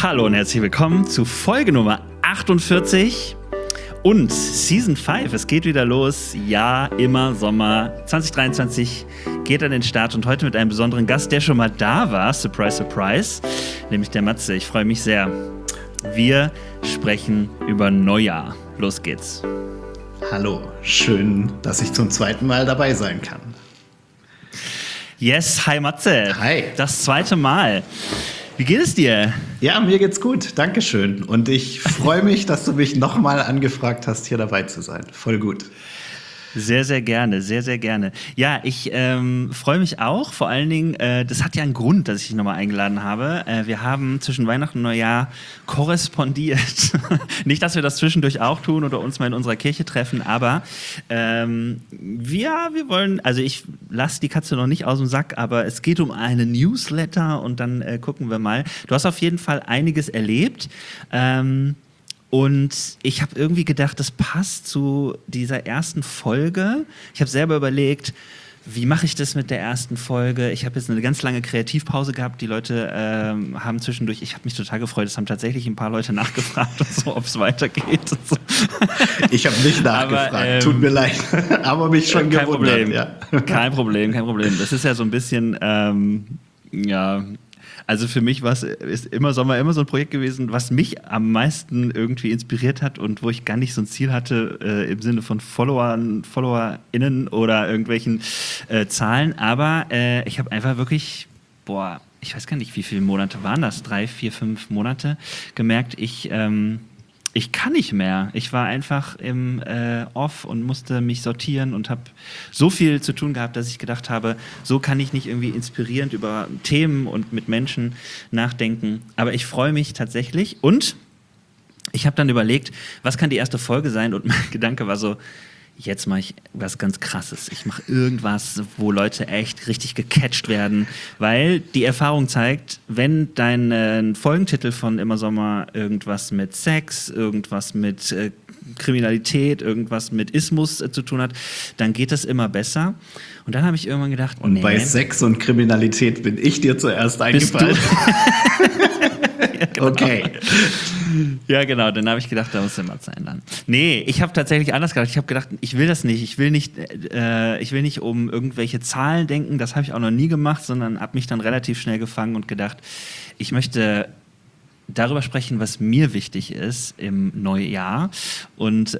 Hallo und herzlich willkommen zu Folge Nummer 48 und Season 5. Es geht wieder los. Ja, immer Sommer 2023 geht an den Start und heute mit einem besonderen Gast, der schon mal da war. Surprise, surprise. Nämlich der Matze. Ich freue mich sehr. Wir sprechen über Neujahr. Los geht's. Hallo, schön, dass ich zum zweiten Mal dabei sein kann. Yes, hi Matze. Hi. Das zweite Mal. Wie geht es dir? Ja, mir geht's gut, dankeschön. Und ich freue mich, dass du mich nochmal angefragt hast, hier dabei zu sein. Voll gut. Sehr, sehr gerne, sehr, sehr gerne. Ja, ich freue mich auch. Vor allen Dingen, das hat ja einen Grund, dass ich dich nochmal eingeladen habe. Wir haben zwischen Weihnachten und Neujahr korrespondiert. Nicht, dass wir das zwischendurch auch tun oder uns mal in unserer Kirche treffen, aber wir wollen, also ich lasse die Katze noch nicht aus dem Sack, aber es geht um eine Newsletter und dann gucken wir mal. Du hast auf jeden Fall einiges erlebt. Und ich habe irgendwie gedacht, das passt zu dieser ersten Folge. Ich habe selber überlegt, wie mache ich das mit der ersten Folge? Ich habe jetzt eine ganz lange Kreativpause gehabt. Die Leute haben zwischendurch, ich habe mich total gefreut, es haben tatsächlich ein paar Leute nachgefragt, so, ob es weitergeht. Und so. Ich habe nicht nachgefragt, aber, tut mir leid, aber mich schon gewundert. Problem. Ja. Kein Problem. Das ist ja so ein bisschen, ja... Also für mich ist immer Sommer immer so ein Projekt gewesen, was mich am meisten irgendwie inspiriert hat und wo ich gar nicht so ein Ziel hatte im Sinne von FollowerInnen oder irgendwelchen Zahlen. Aber ich habe einfach wirklich, ich weiß gar nicht, wie viele Monate waren das? 3, 4, 5 Monate gemerkt, ich kann nicht mehr. Ich war einfach im Off und musste mich sortieren und habe so viel zu tun gehabt, dass ich gedacht habe, so kann ich nicht irgendwie inspirierend über Themen und mit Menschen nachdenken. Aber ich freue mich tatsächlich und ich habe dann überlegt, was kann die erste Folge sein? Und mein Gedanke war so, jetzt mache ich was ganz Krasses. Ich mache irgendwas, wo Leute echt richtig gecatcht werden, weil die Erfahrung zeigt, wenn dein Folgentitel von Immer Sommer irgendwas mit Sex, irgendwas mit Kriminalität, irgendwas mit Ismus zu tun hat, dann geht das immer besser. Und dann habe ich irgendwann gedacht, und bei Sex und Kriminalität bin ich dir zuerst eingefallen. Ja, genau. Okay. Ja, genau. Dann habe ich gedacht, da muss der Matze ändern. Nee, ich habe tatsächlich anders gedacht. Ich habe gedacht, ich will das nicht. Ich will nicht um irgendwelche Zahlen denken. Das habe ich auch noch nie gemacht, sondern habe mich dann relativ schnell gefangen und gedacht, ich möchte darüber sprechen, was mir wichtig ist im Neujahr. Und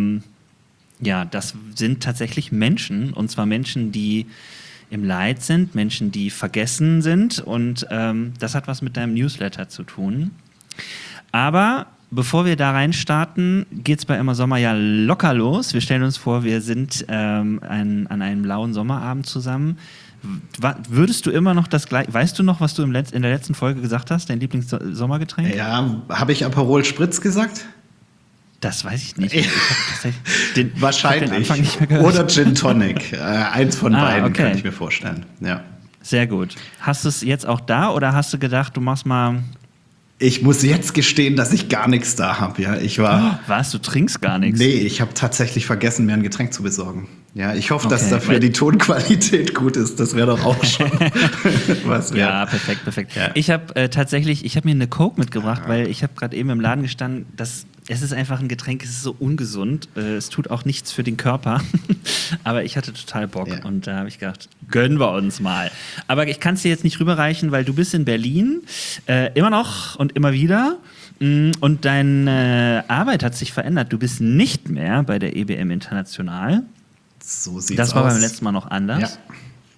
ja, das sind tatsächlich Menschen. Und zwar Menschen, die im Leid sind, Menschen, die vergessen sind. Und das hat was mit deinem Newsletter zu tun. Aber bevor wir da reinstarten, geht es bei Immer Sommer ja locker los. Wir stellen uns vor, wir sind an einem lauen Sommerabend zusammen. Würdest du immer noch das gleiche, weißt du noch, was du in der letzten Folge gesagt hast, dein Lieblingssommergetränk? Ja, habe ich Aperol Spritz gesagt? Das weiß ich nicht. Ich wahrscheinlich. Den Anfang nicht mehr gehört. Oder Gin Tonic. Eins von beiden, okay. Kann ich mir vorstellen. Ja. Sehr gut. Hast du es jetzt auch da oder hast du gedacht, du machst mal... Ich muss jetzt gestehen, dass ich gar nichts da habe. Ja, was? Du trinkst gar nichts? Nee, ich habe tatsächlich vergessen, mir ein Getränk zu besorgen. Ja, ich hoffe, dass dafür die Tonqualität gut ist. Das wäre doch auch schon was. Ja, perfekt. Ja. Ich habe mir eine Coke mitgebracht, weil ich habe gerade eben im Laden gestanden, es ist einfach ein Getränk, es ist so ungesund. Es tut auch nichts für den Körper. Aber ich hatte total Bock und da habe ich gedacht, gönnen wir uns mal. Aber ich kann es dir jetzt nicht rüberreichen, weil du bist in Berlin, immer noch und immer wieder. Und deine Arbeit hat sich verändert. Du bist nicht mehr bei der EBM International. So sieht's aus. Das war beim letzten Mal noch anders. Ja.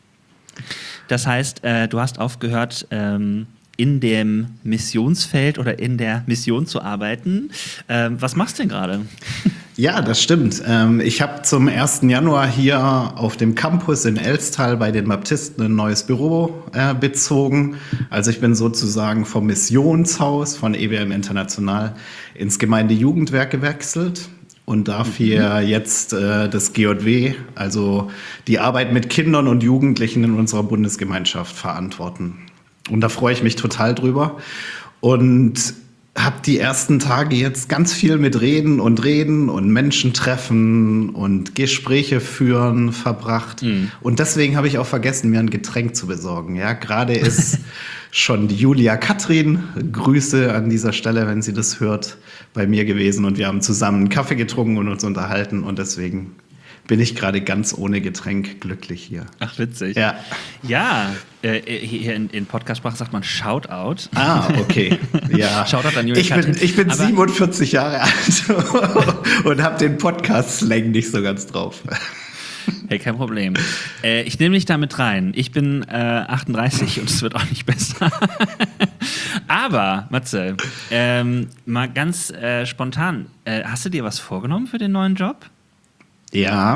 Das heißt, du hast aufgehört, in dem Missionsfeld oder in der Mission zu arbeiten. Was machst du denn gerade? Ja, das stimmt. Ich habe zum 1. Januar hier auf dem Campus in Elstal bei den Baptisten ein neues Büro bezogen. Also ich bin sozusagen vom Missionshaus von EBM International ins Gemeindejugendwerk gewechselt und darf hier jetzt das GJW, also die Arbeit mit Kindern und Jugendlichen in unserer Bundesgemeinschaft verantworten. Und da freue ich mich total drüber. Und habe die ersten Tage jetzt ganz viel mit Reden und Menschen treffen und Gespräche führen verbracht. Und deswegen habe ich auch vergessen, mir ein Getränk zu besorgen. Ja, gerade ist schon die Julia Katrin, Grüße an dieser Stelle, wenn sie das hört, bei mir gewesen. Und wir haben zusammen einen Kaffee getrunken und uns unterhalten. Und deswegen bin ich gerade ganz ohne Getränk glücklich hier. Ach, witzig. Ja. Ja, hier in Podcast-Sprache sagt man Shoutout. Ah, okay. Ja. Shoutout an Julia Katrin. Ich bin 47 Jahre alt und habe den Podcast-Slang nicht so ganz drauf. Hey, kein Problem. Ich nehme dich da mit rein. Ich bin 38 und es wird auch nicht besser. Aber, Matze, mal ganz spontan. Hast du dir was vorgenommen für den neuen Job? Ja,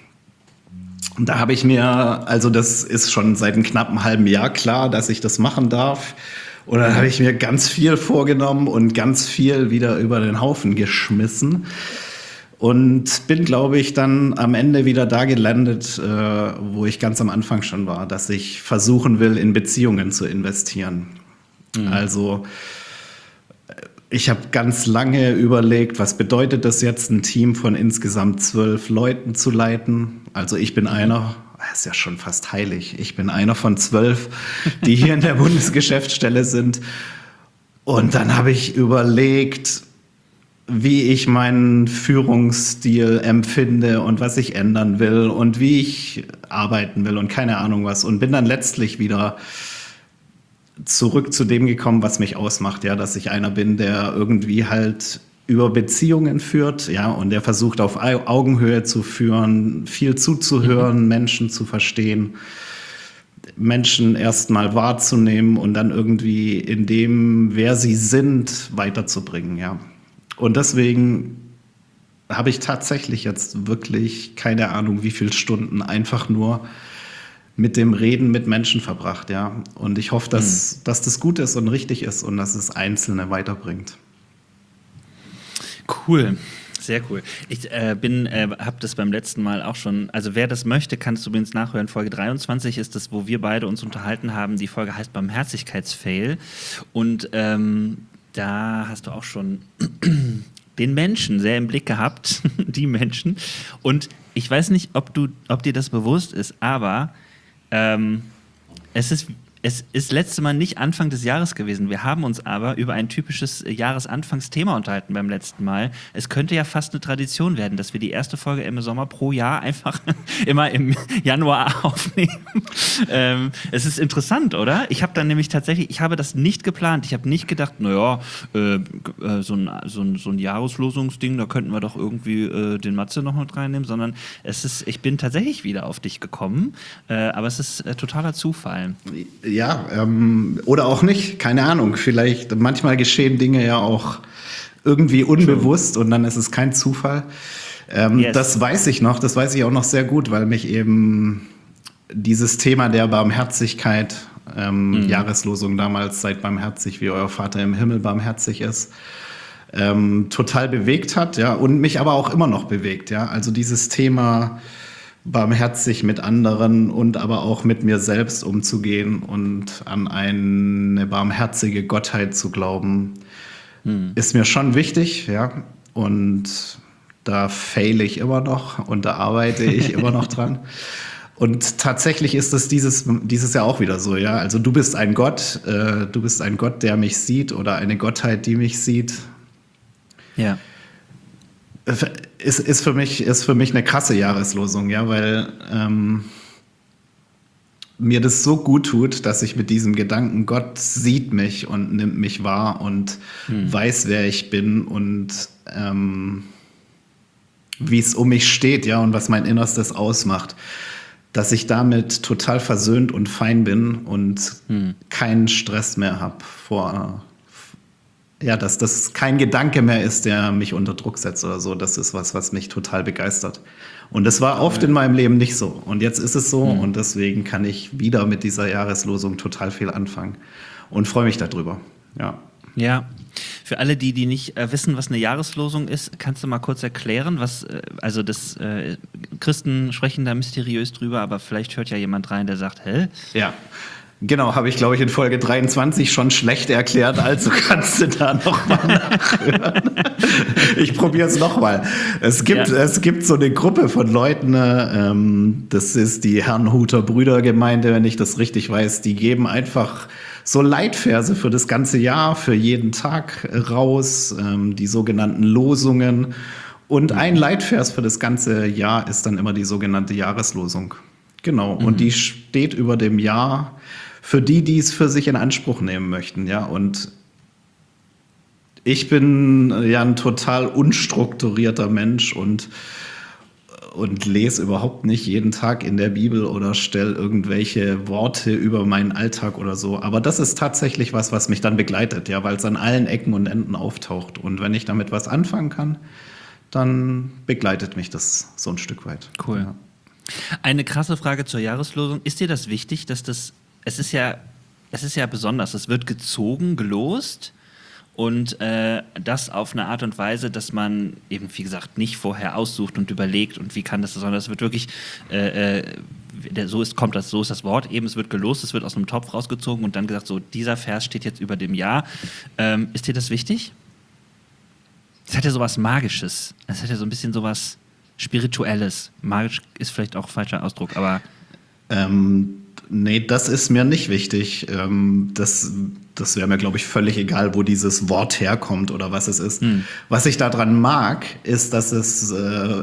da habe ich mir, also das ist schon seit einem knappen halben Jahr klar, dass ich das machen darf. Und dann habe ich mir ganz viel vorgenommen und ganz viel wieder über den Haufen geschmissen. Und bin, glaube ich, dann am Ende wieder da gelandet, wo ich ganz am Anfang schon war, dass ich versuchen will, in Beziehungen zu investieren. Also ich habe ganz lange überlegt, was bedeutet das jetzt, ein Team von insgesamt 12 Leuten zu leiten. Also ich bin einer, das ist ja schon fast heilig, ich bin einer von 12, die hier in der Bundesgeschäftsstelle sind. Und dann habe ich überlegt, wie ich meinen Führungsstil empfinde und was ich ändern will und wie ich arbeiten will und keine Ahnung was. Und bin dann letztlich wieder zurück zu dem gekommen, was mich ausmacht, ja, dass ich einer bin, der irgendwie halt über Beziehungen führt, ja, und der versucht auf Augenhöhe zu führen, viel zuzuhören, Menschen zu verstehen, Menschen erstmal wahrzunehmen und dann irgendwie in dem, wer sie sind, weiterzubringen, ja. Und deswegen habe ich tatsächlich jetzt wirklich keine Ahnung, wie viele Stunden einfach nur mit dem Reden mit Menschen verbracht, ja. Und ich hoffe, dass das gut ist und richtig ist und dass es Einzelne weiterbringt. Cool, sehr cool. Ich habe das beim letzten Mal auch schon, also wer das möchte, kann es übrigens nachhören. Folge 23 ist das, wo wir beide uns unterhalten haben. Die Folge heißt Barmherzigkeitsfail. Und da hast du auch schon den Menschen sehr im Blick gehabt, die Menschen. Und ich weiß nicht, ob dir das bewusst ist, aber es ist letzte Mal nicht Anfang des Jahres gewesen. Wir haben uns aber über ein typisches Jahresanfangsthema unterhalten beim letzten Mal. Es könnte ja fast eine Tradition werden, dass wir die erste Folge im Sommer pro Jahr einfach immer im Januar aufnehmen. Es ist interessant, oder? Ich habe dann nämlich tatsächlich, ich habe das nicht geplant. Ich habe nicht gedacht, naja, so ein Jahreslosungsding, da könnten wir doch irgendwie den Matze noch mit reinnehmen, sondern ich bin tatsächlich wieder auf dich gekommen, aber es ist totaler Zufall. Ja, oder auch nicht, keine Ahnung. Vielleicht, manchmal geschehen Dinge ja auch irgendwie unbewusst und dann ist es kein Zufall. Yes. Das weiß ich auch noch sehr gut, weil mich eben dieses Thema der Barmherzigkeit, Jahreslosung damals, seid barmherzig, wie euer Vater im Himmel barmherzig ist, total bewegt hat, ja, und mich aber auch immer noch bewegt, ja. Also dieses Thema barmherzig mit anderen und aber auch mit mir selbst umzugehen und an eine barmherzige Gottheit zu glauben, ist mir schon wichtig, ja. Und da faile ich immer noch und da arbeite ich immer noch dran. Und tatsächlich ist es dieses Jahr auch wieder so, ja. Also du bist ein Gott, der mich sieht oder eine Gottheit, die mich sieht. Ja. Ist für mich eine krasse Jahreslosung, ja, weil mir das so gut tut, dass ich mit diesem Gedanken, Gott sieht mich und nimmt mich wahr und weiß, wer ich bin und wie es um mich steht, ja, und was mein Innerstes ausmacht, dass ich damit total versöhnt und fein bin und keinen Stress mehr habe dass das kein Gedanke mehr ist, der mich unter Druck setzt oder so. Das ist was mich total begeistert. Und das war oft in meinem Leben nicht so. Und jetzt ist es so und deswegen kann ich wieder mit dieser Jahreslosung total viel anfangen und freue mich darüber. Ja. Ja. Für alle, die nicht wissen, was eine Jahreslosung ist, kannst du mal kurz erklären, Christen sprechen da mysteriös drüber, aber vielleicht hört ja jemand rein, der sagt, hä? Ja. Genau, habe ich, glaube ich, in Folge 23 schon schlecht erklärt, also kannst du da nochmal nachhören. Ich probiere es nochmal. Es gibt so eine Gruppe von Leuten, das ist die Herrnhuter Brüdergemeinde, wenn ich das richtig weiß, die geben einfach so Leitverse für das ganze Jahr, für jeden Tag raus, die sogenannten Losungen. Und ein Leitvers für das ganze Jahr ist dann immer die sogenannte Jahreslosung. Genau, und die steht über dem Jahr für die, die es für sich in Anspruch nehmen möchten, ja. Und ich bin ja ein total unstrukturierter Mensch und lese überhaupt nicht jeden Tag in der Bibel oder stelle irgendwelche Worte über meinen Alltag oder so. Aber das ist tatsächlich was mich dann begleitet, ja, weil es an allen Ecken und Enden auftaucht. Und wenn ich damit was anfangen kann, dann begleitet mich das so ein Stück weit. Cool. Ja. Eine krasse Frage zur Jahreslosung. Ist dir das wichtig, dass es ist ja besonders, es wird gezogen, gelost und das auf eine Art und Weise, dass man eben, wie gesagt, nicht vorher aussucht und überlegt und wie kann das, sondern es wird wirklich, so ist das Wort eben, es wird gelost, es wird aus einem Topf rausgezogen und dann gesagt, so dieser Vers steht jetzt über dem Jahr. Ist dir das wichtig? Es hat ja sowas Magisches, es hat ja so ein bisschen sowas Spirituelles. Magisch ist vielleicht auch ein falscher Ausdruck, aber nee, das ist mir nicht wichtig. Das wäre mir, glaube ich, völlig egal, wo dieses Wort herkommt oder was es ist. Was ich daran mag, ist, dass es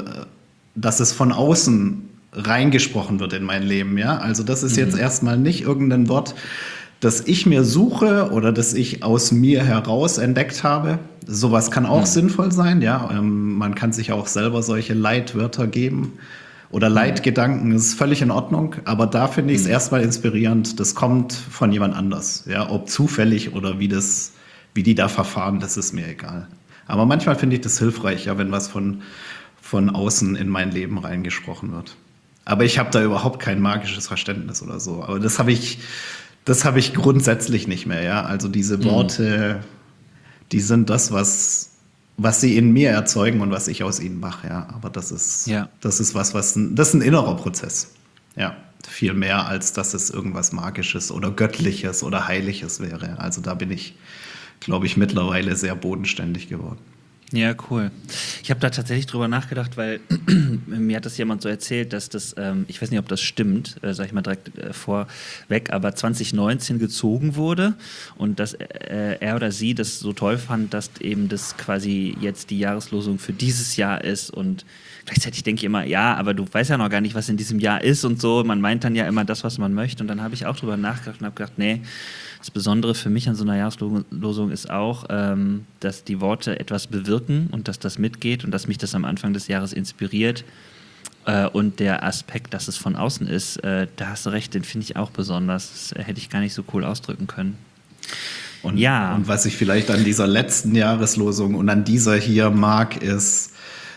von außen reingesprochen wird in mein Leben. Ja? Also das ist jetzt erstmal nicht irgendein Wort, das ich mir suche oder das ich aus mir heraus entdeckt habe. Sowas kann auch sinnvoll sein. Ja? Man kann sich auch selber solche Leitwörter geben. Oder Leitgedanken ist völlig in Ordnung, aber da finde ich es erstmal inspirierend. Das kommt von jemand anders. Ja, ob zufällig oder wie die da verfahren, das ist mir egal. Aber manchmal finde ich das hilfreich, ja, wenn was von außen in mein Leben reingesprochen wird. Aber ich habe da überhaupt kein magisches Verständnis oder so. Aber das habe ich grundsätzlich nicht mehr. Ja, also diese Worte, die sind das, was sie in mir erzeugen und was ich aus ihnen mache, ja. Aber das ist das ist ein innerer Prozess. Ja, viel mehr, als dass es irgendwas Magisches oder Göttliches oder Heiliges wäre. Also da bin ich, glaube ich, mittlerweile sehr bodenständig geworden. Ja, cool. Ich habe da tatsächlich drüber nachgedacht, weil mir hat das jemand so erzählt, dass das, ich weiß nicht, ob das stimmt, sage ich mal direkt vorweg, aber 2019 gezogen wurde und dass er oder sie das so toll fand, dass eben das quasi jetzt die Jahreslosung für dieses Jahr ist und gleichzeitig denke ich immer, ja, aber du weißt ja noch gar nicht, was in diesem Jahr ist und so, man meint dann ja immer das, was man möchte und dann habe ich auch drüber nachgedacht und habe gedacht, nee, das Besondere für mich an so einer Jahreslosung ist auch, dass die Worte etwas bewirken und dass das mitgeht und dass mich das am Anfang des Jahres inspiriert. Und der Aspekt, dass es von außen ist, da hast du recht, den finde ich auch besonders. Das hätte ich gar nicht so cool ausdrücken können. Und was ich vielleicht an dieser letzten Jahreslosung und an dieser hier mag, ist,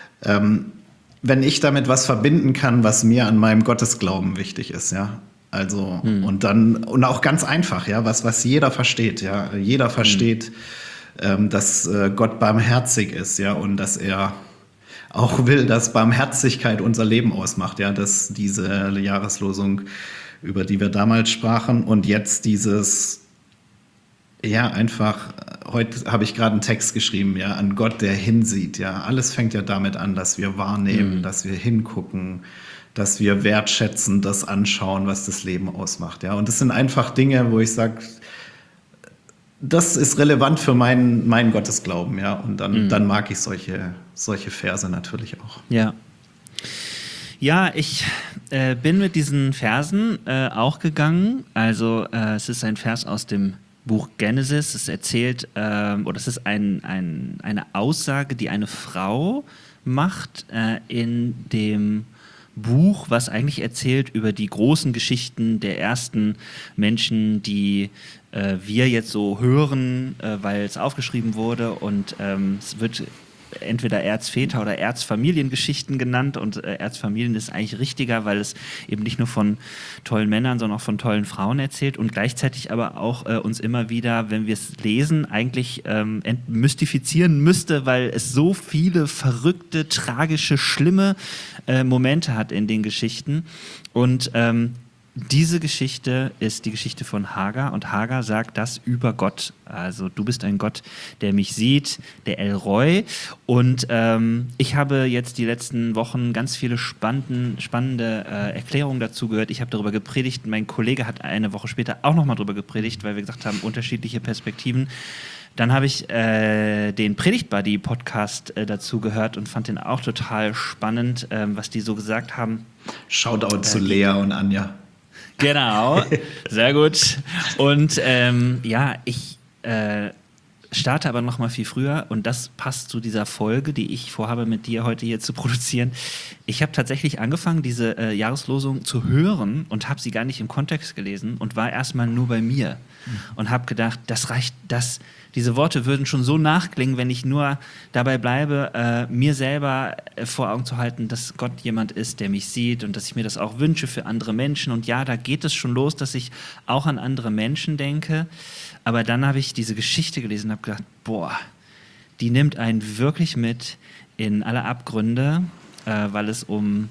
wenn ich damit was verbinden kann, was mir an meinem Gottesglauben wichtig ist, ja. Also, und auch ganz einfach, ja, was jeder versteht, ja. Jeder versteht, dass Gott barmherzig ist, ja, und dass er auch will, dass Barmherzigkeit unser Leben ausmacht, ja, dass diese Jahreslosung, über die wir damals sprachen und jetzt einfach, heute habe ich gerade einen Text geschrieben, ja, an Gott, der hinsieht, ja. Alles fängt ja damit an, dass wir wahrnehmen, dass wir hingucken, dass wir wertschätzen, das anschauen, was das Leben ausmacht. Ja? Und das sind einfach Dinge, wo ich sage, das ist relevant für meinen Gottesglauben. Ja? Und dann mag ich solche Verse natürlich auch. Ja. Ja, ich bin mit diesen Versen auch gegangen. Also es ist ein Vers aus dem Buch Genesis. Es erzählt, oder es ist eine Aussage, die eine Frau macht in dem Buch, was eigentlich erzählt über die großen Geschichten der ersten Menschen, die wir jetzt so hören, weil es aufgeschrieben wurde und es wird entweder Erzväter oder Erzfamiliengeschichten genannt und Erzfamilien ist eigentlich richtiger, weil es eben nicht nur von tollen Männern, sondern auch von tollen Frauen erzählt und gleichzeitig aber auch uns immer wieder, wenn wir es lesen, eigentlich entmystifizieren müsste, weil es so viele verrückte, tragische, schlimme Momente hat in den Geschichten und diese Geschichte ist die Geschichte von Hagar und Hagar sagt das über Gott. Also du bist ein Gott, der mich sieht, der El Roi. Und ich habe jetzt die letzten Wochen ganz viele spannende Erklärungen dazu gehört. Ich habe darüber gepredigt. Mein Kollege hat eine Woche später auch nochmal darüber gepredigt, weil wir gesagt haben, unterschiedliche Perspektiven. Dann habe ich den Predigt-Buddy-Podcast dazu gehört und fand den auch total spannend, was die so gesagt haben. Shoutout zu Lea und Anja. Genau, sehr gut. Und ich starte aber noch mal viel früher und das passt zu dieser Folge, die ich vorhabe, mit dir heute hier zu produzieren. Ich habe tatsächlich angefangen, diese Jahreslosung zu hören und habe sie gar nicht im Kontext gelesen und war erstmal nur bei mir und habe gedacht, das reicht, diese Worte würden schon so nachklingen, wenn ich nur dabei bleibe, mir selber vor Augen zu halten, dass Gott jemand ist, der mich sieht und dass ich mir das auch wünsche für andere Menschen. Und ja, da geht es schon los, dass ich auch an andere Menschen denke. Aber dann habe ich diese Geschichte gelesen und habe gedacht, boah, die nimmt einen wirklich mit in alle Abgründe, weil es in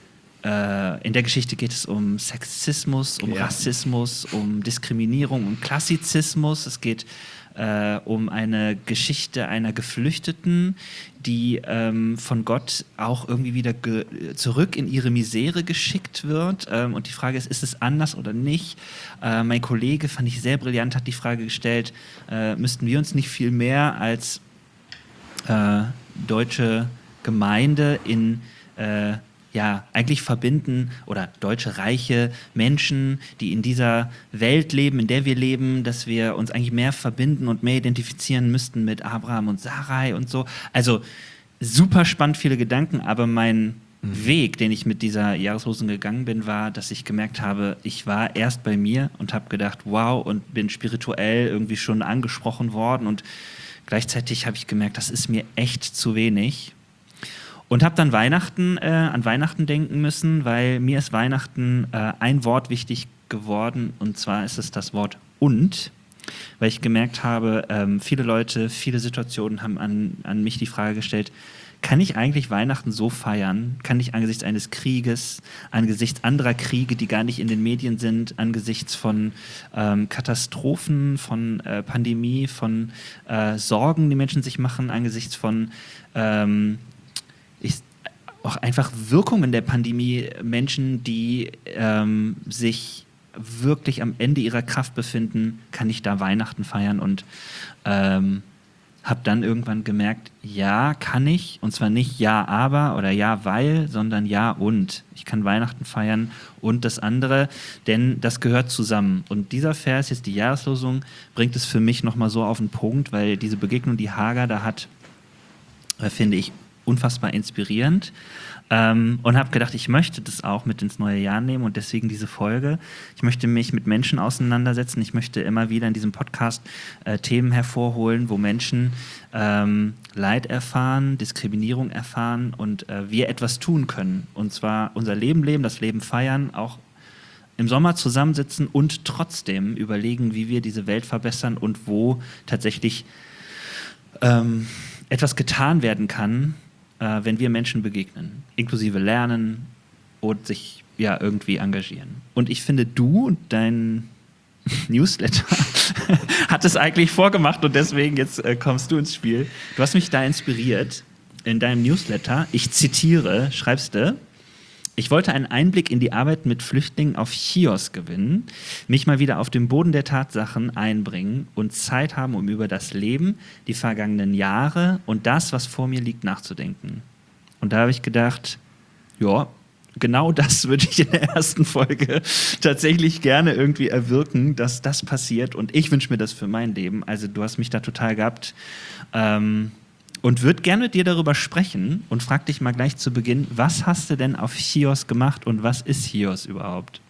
der Geschichte geht es um Sexismus, um Rassismus, um Diskriminierung, um Klassizismus. Es geht um eine Geschichte einer Geflüchteten, die von Gott auch irgendwie wieder zurück in ihre Misere geschickt wird. Und die Frage ist es anders oder nicht? Mein Kollege, fand ich sehr brillant, hat die Frage gestellt, müssten wir uns nicht viel mehr als deutsche Gemeinde in eigentlich verbinden oder deutsche reiche Menschen, die in dieser Welt leben, in der wir leben, dass wir uns eigentlich mehr verbinden und mehr identifizieren müssten mit Abraham und Sarai und so. Also super spannend, viele Gedanken, aber mein Weg, den ich mit dieser Jahreslosung gegangen bin, war, dass ich gemerkt habe, ich war erst bei mir und habe gedacht, wow, und bin spirituell irgendwie schon angesprochen worden und gleichzeitig habe ich gemerkt, das ist mir echt zu wenig. Und habe dann an Weihnachten denken müssen, weil mir ist Weihnachten ein Wort wichtig geworden und zwar ist es das Wort und, weil ich gemerkt habe, viele Leute, viele Situationen haben an mich die Frage gestellt, kann ich eigentlich Weihnachten so feiern? Kann ich angesichts eines Krieges, angesichts anderer Kriege, die gar nicht in den Medien sind, angesichts von Katastrophen, von Pandemie, von Sorgen, die Menschen sich machen, angesichts von auch einfach Wirkungen der Pandemie, Menschen, die sich wirklich am Ende ihrer Kraft befinden, kann ich da Weihnachten feiern und habe dann irgendwann gemerkt, ja, kann ich, und zwar nicht ja, aber oder ja, weil, sondern ja und. Ich kann Weihnachten feiern und das andere, denn das gehört zusammen. Und dieser Vers, jetzt die Jahreslosung, bringt es für mich nochmal so auf den Punkt, weil diese Begegnung, die Hagar da hat, finde ich unfassbar inspirierend und habe gedacht, ich möchte das auch mit ins neue Jahr nehmen und deswegen diese Folge. Ich möchte mich mit Menschen auseinandersetzen. Ich möchte immer wieder in diesem Podcast Themen hervorholen, wo Menschen Leid erfahren, Diskriminierung erfahren und wir etwas tun können. Und zwar unser Leben leben, das Leben feiern, auch im Sommer zusammensitzen und trotzdem überlegen, wie wir diese Welt verbessern und wo tatsächlich etwas getan werden kann, wenn wir Menschen begegnen, inklusive lernen und sich irgendwie engagieren. Und ich finde, du und dein Newsletter hat es eigentlich vorgemacht und deswegen jetzt kommst du ins Spiel. Du hast mich da inspiriert in deinem Newsletter. Ich zitiere, schreibst du: Ich wollte einen Einblick in die Arbeit mit Flüchtlingen auf Chios gewinnen, mich mal wieder auf den Boden der Tatsachen einbringen und Zeit haben, um über das Leben, die vergangenen Jahre und das, was vor mir liegt, nachzudenken. Und da habe ich gedacht, ja, genau das würde ich in der ersten Folge tatsächlich gerne irgendwie erwirken, dass das passiert und ich wünsche mir das für mein Leben. Also du hast mich da total gehabt. Und würde gerne mit dir darüber sprechen und frag dich mal gleich zu Beginn, was hast du denn auf Chios gemacht und was ist Chios überhaupt?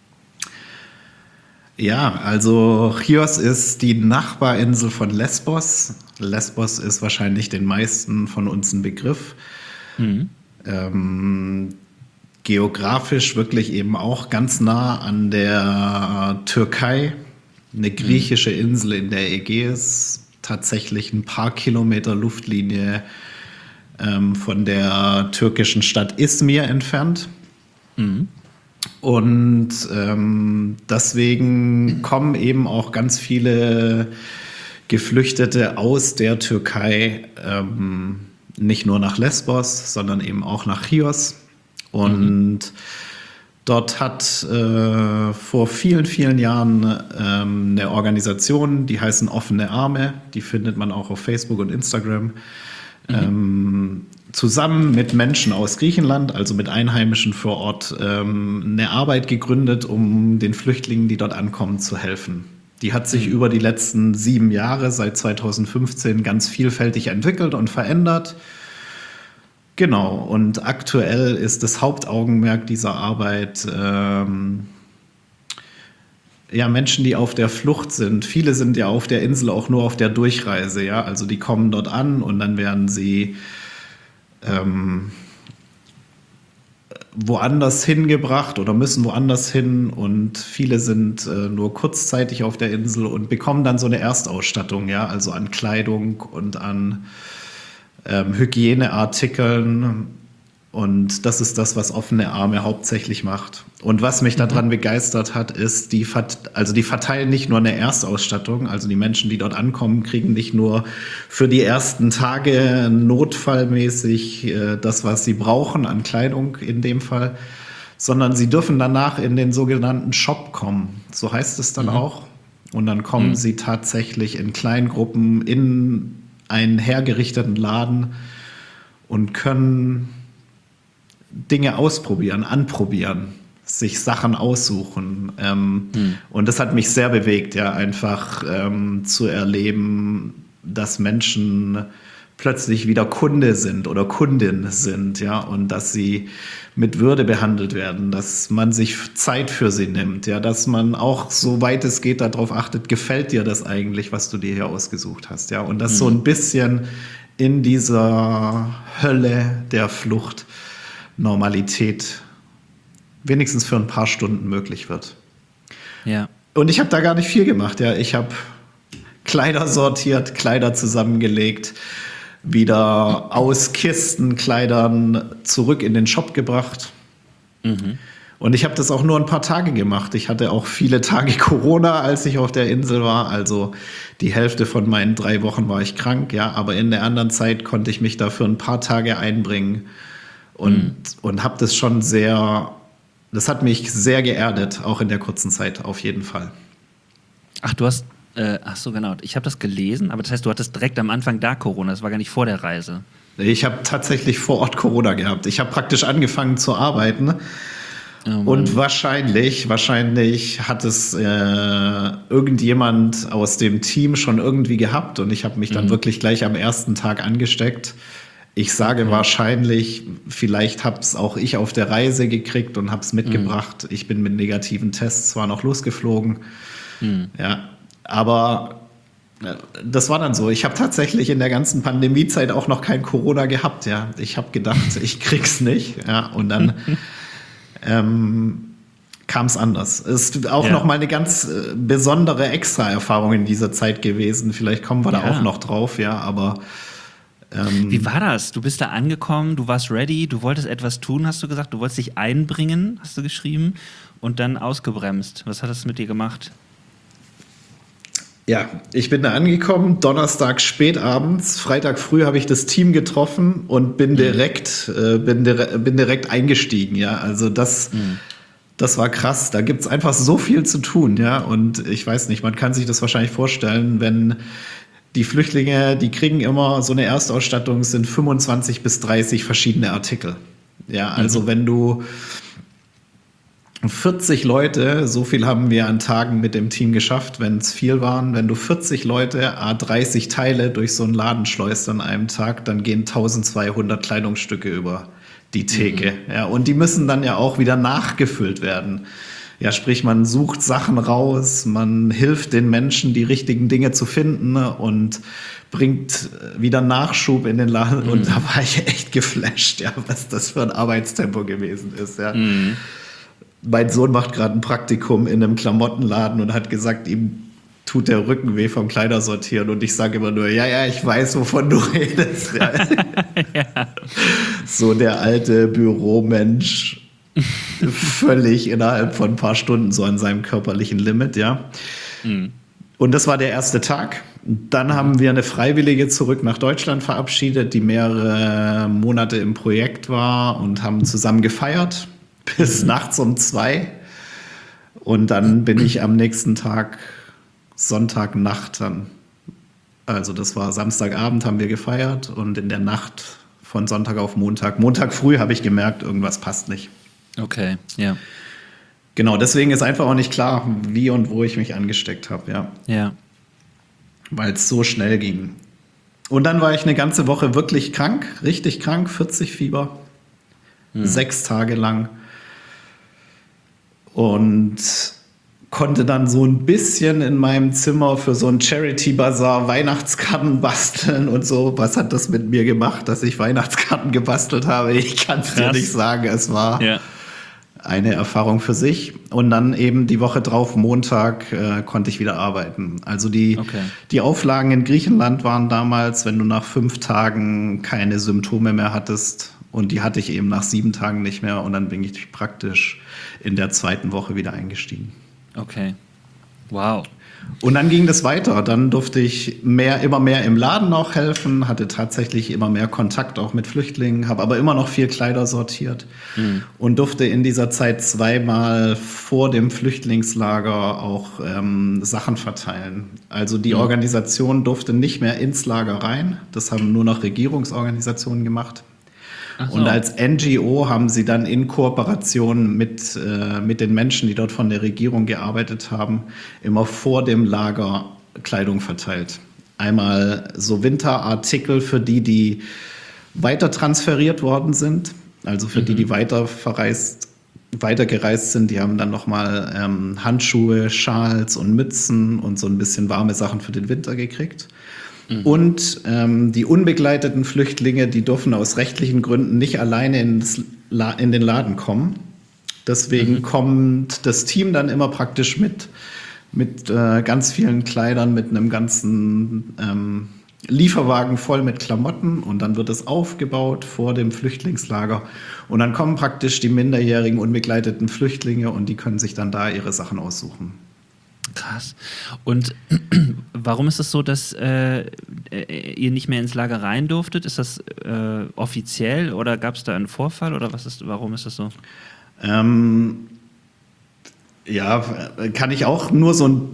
Ja, also Chios ist die Nachbarinsel von Lesbos. Lesbos ist wahrscheinlich den meisten von uns ein Begriff. Geografisch wirklich eben auch ganz nah an der Türkei. Eine griechische Insel in der Ägäis. Tatsächlich ein paar Kilometer Luftlinie von der türkischen Stadt Izmir entfernt. Und deswegen kommen eben auch ganz viele Geflüchtete aus der Türkei nicht nur nach Lesbos, sondern eben auch nach Chios. Und dort hat vor vielen, vielen Jahren eine Organisation, die heißen Offene Arme, die findet man auch auf Facebook und Instagram, zusammen mit Menschen aus Griechenland, also mit Einheimischen vor Ort, eine Arbeit gegründet, um den Flüchtlingen, die dort ankommen, zu helfen. Die hat sich über die letzten 7 Jahre, seit 2015, ganz vielfältig entwickelt und verändert. Genau, und aktuell ist das Hauptaugenmerk dieser Arbeit Menschen, die auf der Flucht sind. Viele sind ja auf der Insel auch nur auf der Durchreise, ja. Also die kommen dort an und dann werden sie woanders hingebracht oder müssen woanders hin, und viele sind nur kurzzeitig auf der Insel und bekommen dann so eine Erstausstattung, ja, also an Kleidung und an Hygieneartikeln, und das ist das, was Offene Arme hauptsächlich macht. Und was mich daran begeistert hat, ist, die verteilen nicht nur eine Erstausstattung, also die Menschen, die dort ankommen, kriegen nicht nur für die ersten Tage notfallmäßig das, was sie brauchen an Kleidung in dem Fall, sondern sie dürfen danach in den sogenannten Shop kommen. So heißt es dann auch. Und dann kommen sie tatsächlich in Kleingruppen in einen hergerichteten Laden und können Dinge ausprobieren, anprobieren, sich Sachen aussuchen. Und das hat mich sehr bewegt, ja, einfach zu erleben, dass Menschen plötzlich wieder Kunde sind oder Kundin sind, ja, und dass sie mit Würde behandelt werden, dass man sich Zeit für sie nimmt, ja, dass man auch, soweit es geht, darauf achtet, gefällt dir das eigentlich, was du dir hier ausgesucht hast, ja, und dass so ein bisschen in dieser Hölle der Flucht Normalität wenigstens für ein paar Stunden möglich wird. Ja. Und ich habe da gar nicht viel gemacht. Ja, ich habe Kleider sortiert, Kleider zusammengelegt, wieder aus Kistenkleidern zurück in den Shop gebracht. Und ich habe das auch nur ein paar Tage gemacht. Ich hatte auch viele Tage Corona, als ich auf der Insel war. Also die Hälfte von meinen 3 Wochen war ich krank, ja. Aber in der anderen Zeit konnte ich mich da für ein paar Tage einbringen. Und habe das schon das hat mich sehr geerdet, auch in der kurzen Zeit, auf jeden Fall. Ach, ach so, genau. Ich habe das gelesen, aber das heißt, du hattest direkt am Anfang da Corona, das war gar nicht vor der Reise. Ich habe tatsächlich vor Ort Corona gehabt. Ich habe praktisch angefangen zu arbeiten. Und wahrscheinlich hat es irgendjemand aus dem Team schon irgendwie gehabt, und ich habe mich dann wirklich gleich am ersten Tag angesteckt. Ich sage wahrscheinlich, vielleicht habe es auch ich auf der Reise gekriegt und habe es mitgebracht. Ich bin mit negativen Tests zwar noch losgeflogen, ja, aber das war dann so. Ich habe tatsächlich in der ganzen Pandemiezeit auch noch kein Corona gehabt. Ja, ich habe gedacht, ich krieg's nicht. Ja, und dann kam es anders. Es ist auch noch mal eine ganz besondere Extra-Erfahrung in dieser Zeit gewesen. Vielleicht kommen wir da auch noch drauf. Ja, aber wie war das? Du bist da angekommen, du warst ready, du wolltest etwas tun, hast du gesagt, du wolltest dich einbringen, hast du geschrieben, und dann ausgebremst. Was hat das mit dir gemacht? Ja, ich bin da angekommen, Donnerstag spätabends, Freitag früh habe ich das Team getroffen und bin direkt eingestiegen. Ja, also das war krass. Da gibt es einfach so viel zu tun, ja. Und ich weiß nicht, man kann sich das wahrscheinlich vorstellen, wenn die Flüchtlinge, die kriegen immer so eine Erstausstattung, es sind 25 bis 30 verschiedene Artikel. Ja, also wenn du 40 Leute, so viel haben wir an Tagen mit dem Team geschafft, wenn es viel waren, wenn du 40 Leute, 30 Teile durch so einen Laden schleust an einem Tag, dann gehen 1200 Kleidungsstücke über die Theke. Ja, und die müssen dann ja auch wieder nachgefüllt werden. Ja, sprich, man sucht Sachen raus, man hilft den Menschen, die richtigen Dinge zu finden, und bringt wieder Nachschub in den Laden. Und da war ich echt geflasht, ja, was das für ein Arbeitstempo gewesen ist. Ja. Mein Sohn macht gerade ein Praktikum in einem Klamottenladen und hat gesagt, ihm tut der Rücken weh vom Kleidersortieren. Und ich sage immer nur, ja, ich weiß, wovon du redest. Ja. So der alte Büromensch. völlig innerhalb von ein paar Stunden so an seinem körperlichen Limit, ja. Und das war der erste Tag. Dann haben wir eine Freiwillige zurück nach Deutschland verabschiedet, die mehrere Monate im Projekt war und haben zusammen gefeiert bis nachts um 2. Und dann bin ich am nächsten Tag, Sonntagnacht dann, also das war Samstagabend, haben wir gefeiert und in der Nacht von Sonntag auf Montag früh habe ich gemerkt, irgendwas passt nicht. Okay, ja. Genau, deswegen ist einfach auch nicht klar, wie und wo ich mich angesteckt habe, ja. Ja. Weil es so schnell ging. Und dann war ich eine ganze Woche wirklich krank, richtig krank, 40 Fieber, 6 Tage lang. Und konnte dann so ein bisschen in meinem Zimmer für so einen Charity-Bazar Weihnachtskarten basteln und so. Was hat das mit mir gemacht, dass ich Weihnachtskarten gebastelt habe? Ich kann es dir nicht sagen. Es war eine Erfahrung für sich. Und dann eben die Woche drauf, Montag, konnte ich wieder arbeiten. Also die Auflagen in Griechenland waren damals, wenn du nach 5 Tagen keine Symptome mehr hattest. Und die hatte ich eben nach 7 Tagen nicht mehr. Und dann bin ich praktisch in der 2. Woche wieder eingestiegen. Okay. Wow. Und dann ging das weiter. Dann durfte ich immer mehr im Laden auch helfen, hatte tatsächlich immer mehr Kontakt auch mit Flüchtlingen, habe aber immer noch viel Kleider sortiert und durfte in dieser Zeit 2-mal vor dem Flüchtlingslager auch Sachen verteilen. Also die Organisation durfte nicht mehr ins Lager rein. Das haben nur noch Regierungsorganisationen gemacht. So. Und als NGO haben sie dann in Kooperation mit den Menschen, die dort von der Regierung gearbeitet haben, immer vor dem Lager Kleidung verteilt. Einmal so Winterartikel für die weiter transferiert worden sind, also für die weitergereist sind. Die haben dann nochmal Handschuhe, Schals und Mützen und so ein bisschen warme Sachen für den Winter gekriegt. Und die unbegleiteten Flüchtlinge, die dürfen aus rechtlichen Gründen nicht alleine in den Laden kommen. Deswegen kommt das Team dann immer praktisch mit ganz vielen Kleidern, mit einem ganzen Lieferwagen voll mit Klamotten. Und dann wird es aufgebaut vor dem Flüchtlingslager. Und dann kommen praktisch die minderjährigen unbegleiteten Flüchtlinge und die können sich dann da ihre Sachen aussuchen. Krass. Und warum ist es so, dass ihr nicht mehr ins Lager rein durftet? Ist das offiziell oder gab es da einen Vorfall oder warum ist das so? Ja, kann ich auch nur so ein,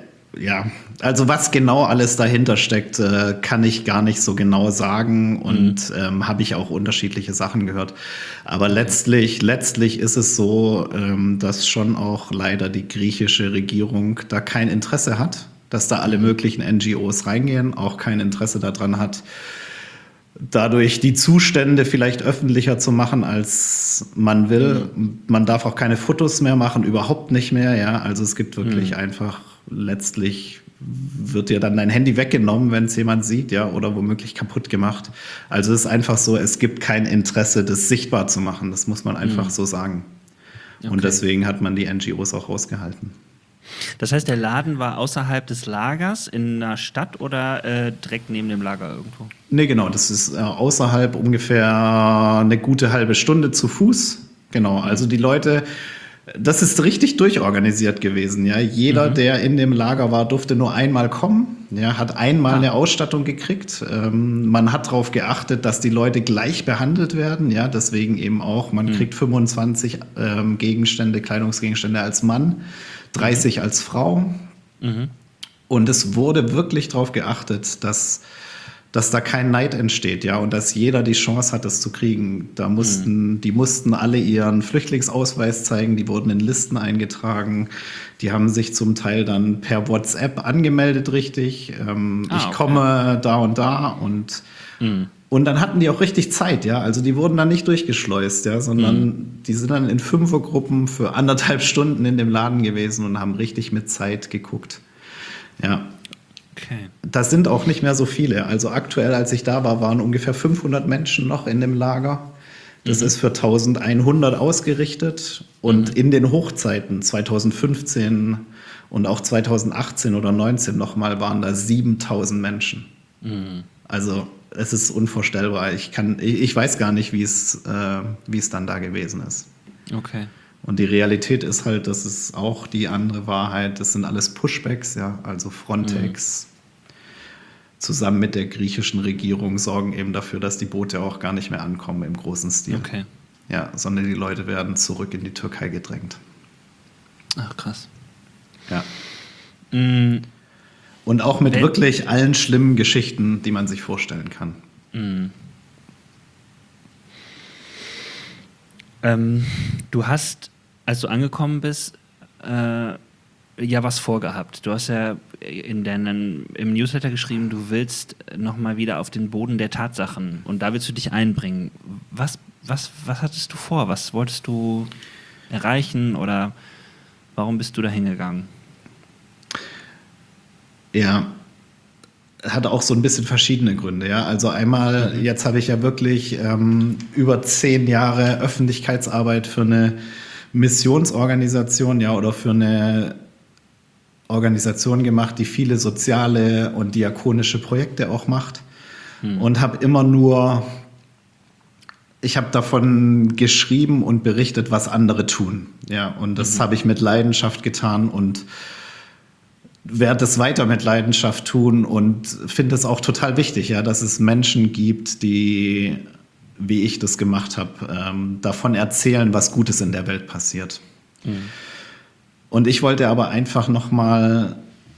also was genau alles dahinter steckt, kann ich gar nicht so genau sagen und habe ich auch unterschiedliche Sachen gehört. Aber letztlich ist es so, dass schon auch leider die griechische Regierung da kein Interesse hat, dass da alle möglichen NGOs reingehen, auch kein Interesse daran hat, dadurch die Zustände vielleicht öffentlicher zu machen, als man will. Man darf auch keine Fotos mehr machen, überhaupt nicht mehr. Ja, also es gibt wirklich einfach, letztlich wird dir dann dein Handy weggenommen, wenn es jemand sieht, ja, oder womöglich kaputt gemacht. Also es ist einfach so, es gibt kein Interesse, das sichtbar zu machen. Das muss man einfach so sagen. Okay. Und deswegen hat man die NGOs auch rausgehalten. Das heißt, der Laden war außerhalb des Lagers in einer Stadt oder direkt neben dem Lager irgendwo? Nee, genau, das ist außerhalb ungefähr eine gute halbe Stunde zu Fuß. Genau, also die Leute, das ist richtig durchorganisiert gewesen. Ja, jeder, der in dem Lager war, durfte nur einmal kommen. Ja, hat einmal eine Ausstattung gekriegt. Man hat darauf geachtet, dass die Leute gleich behandelt werden. Ja, deswegen eben auch, man kriegt 25 Kleidungsgegenstände als Mann, 30 als Frau. Und es wurde wirklich darauf geachtet, dass da kein Neid entsteht, ja, und dass jeder die Chance hat, das zu kriegen. Die mussten alle ihren Flüchtlingsausweis zeigen, die wurden in Listen eingetragen, die haben sich zum Teil dann per WhatsApp angemeldet, richtig. Ich komme da und dann hatten die auch richtig Zeit, ja, also die wurden dann nicht durchgeschleust, ja, sondern die sind dann in 5er-Gruppen für 1,5 Stunden in dem Laden gewesen und haben richtig mit Zeit geguckt, ja. Okay. Das sind auch nicht mehr so viele. Also aktuell, als ich da war, waren ungefähr 500 Menschen noch in dem Lager. Das ist für 1100 ausgerichtet. Und in den Hochzeiten 2015 und auch 2018 oder 2019 nochmal waren da 7000 Menschen. Also es ist unvorstellbar. Ich weiß gar nicht, wie es dann da gewesen ist. Okay. Und die Realität ist halt, das ist auch die andere Wahrheit, das sind alles Pushbacks, ja, also Frontex zusammen mit der griechischen Regierung sorgen eben dafür, dass die Boote auch gar nicht mehr ankommen im großen Stil. Okay. Ja, sondern die Leute werden zurück in die Türkei gedrängt. Ach, krass. Ja. Und auch mit wirklich allen schlimmen Geschichten, die man sich vorstellen kann. Du hast, als du angekommen bist, ja was vorgehabt. Du hast ja im Newsletter geschrieben, du willst nochmal wieder auf den Boden der Tatsachen und da willst du dich einbringen. Was hattest du vor? Was wolltest du erreichen oder warum bist du da hingegangen? Ja, hat auch so ein bisschen verschiedene Gründe. Ja? Also einmal, jetzt habe ich ja wirklich über 10 Jahre Öffentlichkeitsarbeit für eine Missionsorganisation, ja, oder für eine Organisation gemacht, die viele soziale und diakonische Projekte auch macht. Und habe immer nur, ich habe davon geschrieben und berichtet, was andere tun. Ja, und das habe ich mit Leidenschaft getan und werde es weiter mit Leidenschaft tun und finde es auch total wichtig, ja, dass es Menschen gibt, die, wie ich das gemacht habe, davon erzählen, was Gutes in der Welt passiert. Und ich wollte aber einfach nochmal,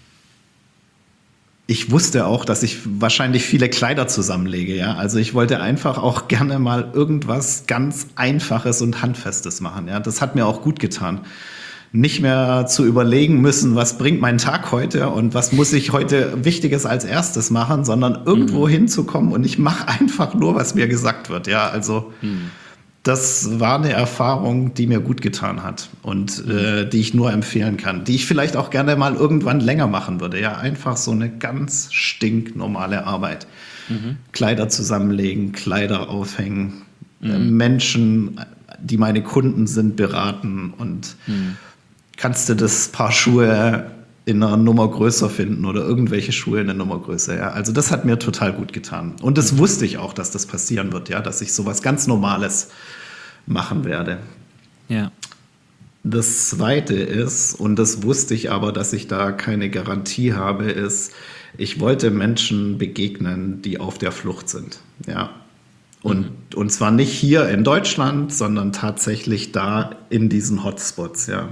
ich wusste auch, dass ich wahrscheinlich viele Kleider zusammenlege, ja. Also ich wollte einfach auch gerne mal irgendwas ganz Einfaches und Handfestes machen, ja. Das hat mir auch gut getan. Nicht mehr zu überlegen müssen, was bringt mein Tag heute und was muss ich heute Wichtiges als erstes machen, sondern irgendwo hinzukommen und ich mache einfach nur, was mir gesagt wird, ja. Also das war eine Erfahrung, die mir gut getan hat und die ich nur empfehlen kann, die ich vielleicht auch gerne mal irgendwann länger machen würde. Ja, einfach so eine ganz stinknormale Arbeit. Kleider zusammenlegen, Kleider aufhängen, Menschen, die meine Kunden sind, beraten und kannst du das Paar Schuhe in einer Nummer größer finden oder irgendwelche Schuhe in einer Nummer größer. Ja. Also das hat mir total gut getan. Und das wusste ich auch, dass das passieren wird, ja, dass ich sowas ganz Normales machen werde. Ja. Das Zweite ist, und das wusste ich aber, dass ich da keine Garantie habe, ist, ich wollte Menschen begegnen, die auf der Flucht sind. Ja. Und zwar nicht hier in Deutschland, sondern tatsächlich da in diesen Hotspots, ja.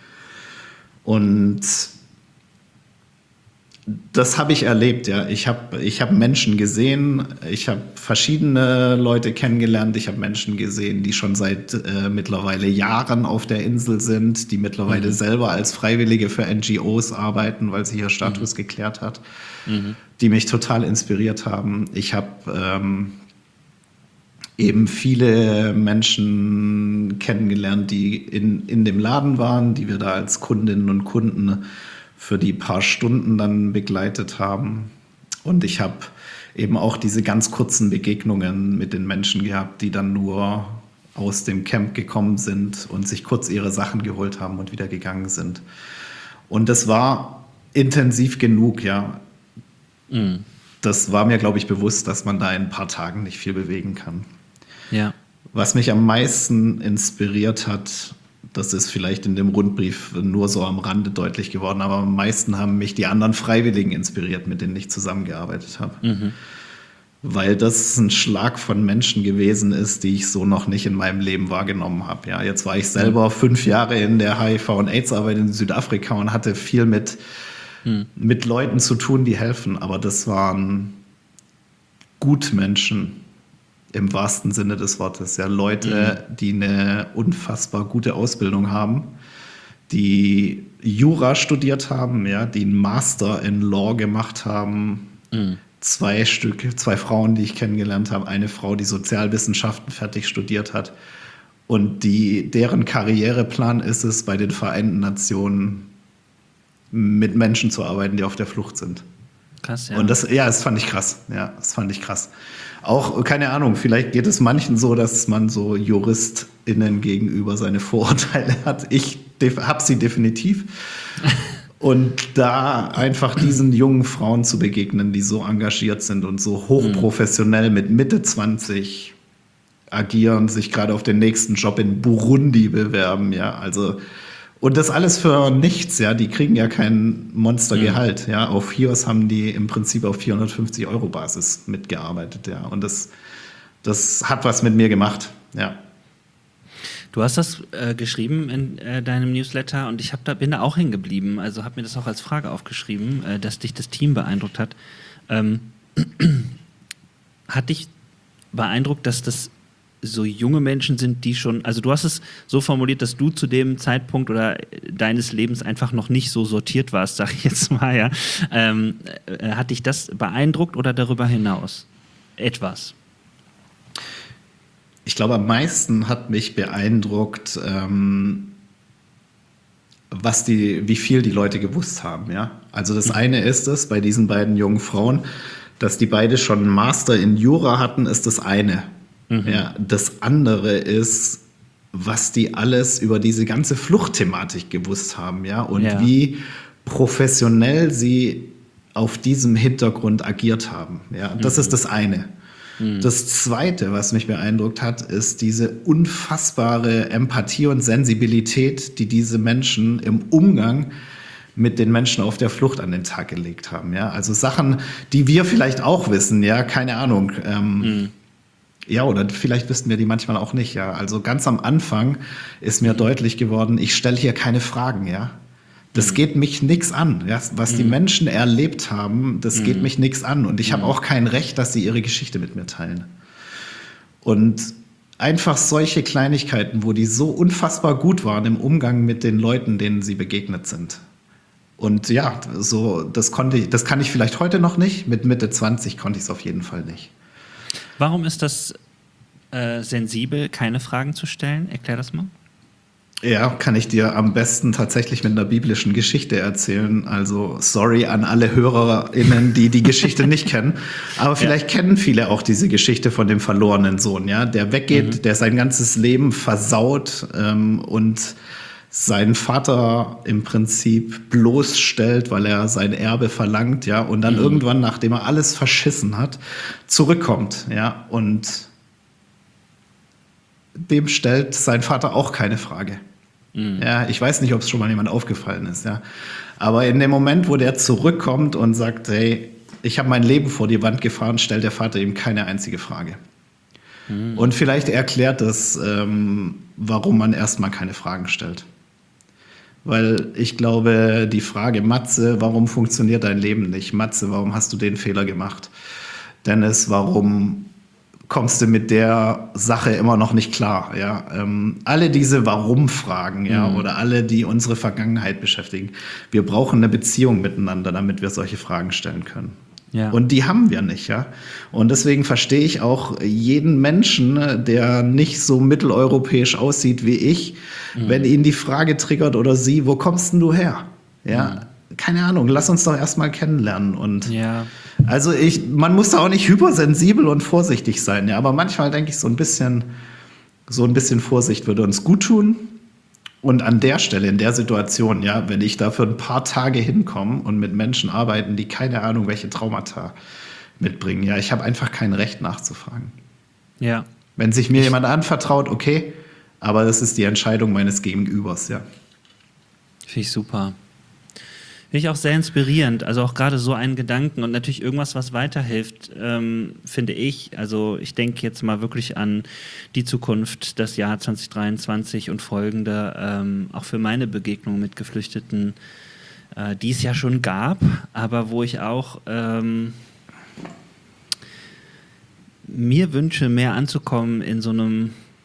Und das habe ich erlebt, ja. Ich hab Menschen gesehen, ich habe verschiedene Leute kennengelernt, ich habe Menschen gesehen, die schon seit mittlerweile Jahren auf der Insel sind, die mittlerweile selber als Freiwillige für NGOs arbeiten, weil sie ihr Status geklärt hat, die mich total inspiriert haben. Ich habe eben viele Menschen kennengelernt, die in dem Laden waren, die wir da als Kundinnen und Kunden für die paar Stunden dann begleitet haben. Und ich habe eben auch diese ganz kurzen Begegnungen mit den Menschen gehabt, die dann nur aus dem Camp gekommen sind und sich kurz ihre Sachen geholt haben und wieder gegangen sind. Und das war intensiv genug, ja. Das war mir, glaube ich, bewusst, dass man da in ein paar Tagen nicht viel bewegen kann. Ja. Was mich am meisten inspiriert hat, das ist vielleicht in dem Rundbrief nur so am Rande deutlich geworden, aber am meisten haben mich die anderen Freiwilligen inspiriert, mit denen ich zusammengearbeitet habe. Weil das ein Schlag von Menschen gewesen ist, die ich so noch nicht in meinem Leben wahrgenommen habe. Ja, jetzt war ich selber 5 Jahre in der HIV- und AIDS-Arbeit in Südafrika und hatte viel mit Leuten zu tun, die helfen. Aber das waren Gutmenschen im wahrsten Sinne des Wortes. Ja, Leute, die eine unfassbar gute Ausbildung haben, die Jura studiert haben, ja, die einen Master in Law gemacht haben. 2 Frauen, die ich kennengelernt habe. Eine Frau, die Sozialwissenschaften fertig studiert hat. Und deren Karriereplan ist es, bei den Vereinten Nationen mit Menschen zu arbeiten, die auf der Flucht sind. Krass, ja. Und das fand ich krass. Ja, das fand ich krass. Auch, keine Ahnung, vielleicht geht es manchen so, dass man so JuristInnen gegenüber seine Vorurteile hat. Ich habe sie definitiv. Und da einfach diesen jungen Frauen zu begegnen, die so engagiert sind und so hochprofessionell mit Mitte 20 agieren, sich gerade auf den nächsten Job in Burundi bewerben, ja, also und das alles für nichts, ja, die kriegen ja kein Monstergehalt, ja, auf HIOS haben die im Prinzip auf 450 € Basis mitgearbeitet, ja, und das hat was mit mir gemacht, ja. Du hast das geschrieben in deinem Newsletter und ich bin da auch hängen geblieben, also habe mir das auch als Frage aufgeschrieben, dass dich das Team beeindruckt hat. Hat dich beeindruckt, dass das so junge Menschen sind, die schon, also du hast es so formuliert, dass du zu dem Zeitpunkt oder deines Lebens einfach noch nicht so sortiert warst, sag ich jetzt mal, ja. Hat dich das beeindruckt oder darüber hinaus etwas? Ich glaube, am meisten hat mich beeindruckt, wie viel die Leute gewusst haben, ja. Also das eine ist es, bei diesen beiden jungen Frauen, dass die beide schon einen Master in Jura hatten, ist das eine. Ja, das andere ist, was die alles über diese ganze Fluchtthematik gewusst haben, ja, und wie professionell sie auf diesem Hintergrund agiert haben. Ja, das ist das eine. Das zweite, was mich beeindruckt hat, ist diese unfassbare Empathie und Sensibilität, die diese Menschen im Umgang mit den Menschen auf der Flucht an den Tag gelegt haben. Ja, also Sachen, die wir vielleicht auch wissen, ja, keine Ahnung. Ja, oder vielleicht wüssten wir die manchmal auch nicht, ja. Also ganz am Anfang ist mir deutlich geworden, ich stelle hier keine Fragen, ja. Das geht mich nichts an. Ja? Was die Menschen erlebt haben, das geht mich nichts an. Und ich habe auch kein Recht, dass sie ihre Geschichte mit mir teilen. Und einfach solche Kleinigkeiten, wo die so unfassbar gut waren im Umgang mit den Leuten, denen sie begegnet sind. Und ja, so, das kann ich vielleicht heute noch nicht. Mit Mitte 20 konnte ich es auf jeden Fall nicht. Warum ist das sensibel, keine Fragen zu stellen? Erklär das mal. Ja, kann ich dir am besten tatsächlich mit einer biblischen Geschichte erzählen. Also sorry an alle HörerInnen, die die Geschichte nicht kennen. Aber vielleicht kennen viele auch diese Geschichte von dem verlorenen Sohn, ja, der weggeht, der sein ganzes Leben versaut und seinen Vater im Prinzip bloßstellt, weil er sein Erbe verlangt, ja, und dann irgendwann, nachdem er alles verschissen hat, zurückkommt, ja, und dem stellt sein Vater auch keine Frage. Ja, ich weiß nicht, ob es schon mal jemand aufgefallen ist, ja. Aber in dem Moment, wo der zurückkommt und sagt, hey, ich habe mein Leben vor die Wand gefahren, stellt der Vater ihm keine einzige Frage. Und vielleicht erklärt das, warum man erstmal keine Fragen stellt. Weil ich glaube, die Frage, Matze, warum funktioniert dein Leben nicht? Matze, warum hast du den Fehler gemacht? Dennis, warum kommst du mit der Sache immer noch nicht klar? Ja? Alle diese Warum-Fragen, ja, oder alle, die unsere Vergangenheit beschäftigen. Wir brauchen eine Beziehung miteinander, damit wir solche Fragen stellen können. Ja. Und die haben wir nicht, ja. Und deswegen verstehe ich auch jeden Menschen, der nicht so mitteleuropäisch aussieht wie ich, wenn ihn die Frage triggert oder sie, wo kommst denn du her? Ja, keine Ahnung, lass uns doch erstmal kennenlernen. Und also man muss da auch nicht hypersensibel und vorsichtig sein, ja. Aber manchmal denke ich, so ein bisschen Vorsicht würde uns gut tun. Und an der Stelle, in der Situation, ja, wenn ich da für ein paar Tage hinkomme und mit Menschen arbeiten, die keine Ahnung, welche Traumata mitbringen, ja, ich habe einfach kein Recht nachzufragen. Ja. Wenn sich mir jemand anvertraut, okay, aber das ist die Entscheidung meines Gegenübers, ja. Finde ich super. Finde ich auch sehr inspirierend, also auch gerade so einen Gedanken und natürlich irgendwas, was weiterhilft, finde ich. Also ich denke jetzt mal wirklich an die Zukunft, das Jahr 2023 und folgende, auch für meine Begegnung mit Geflüchteten, die es ja schon gab, aber wo ich auch mir wünsche, mehr anzukommen in so einem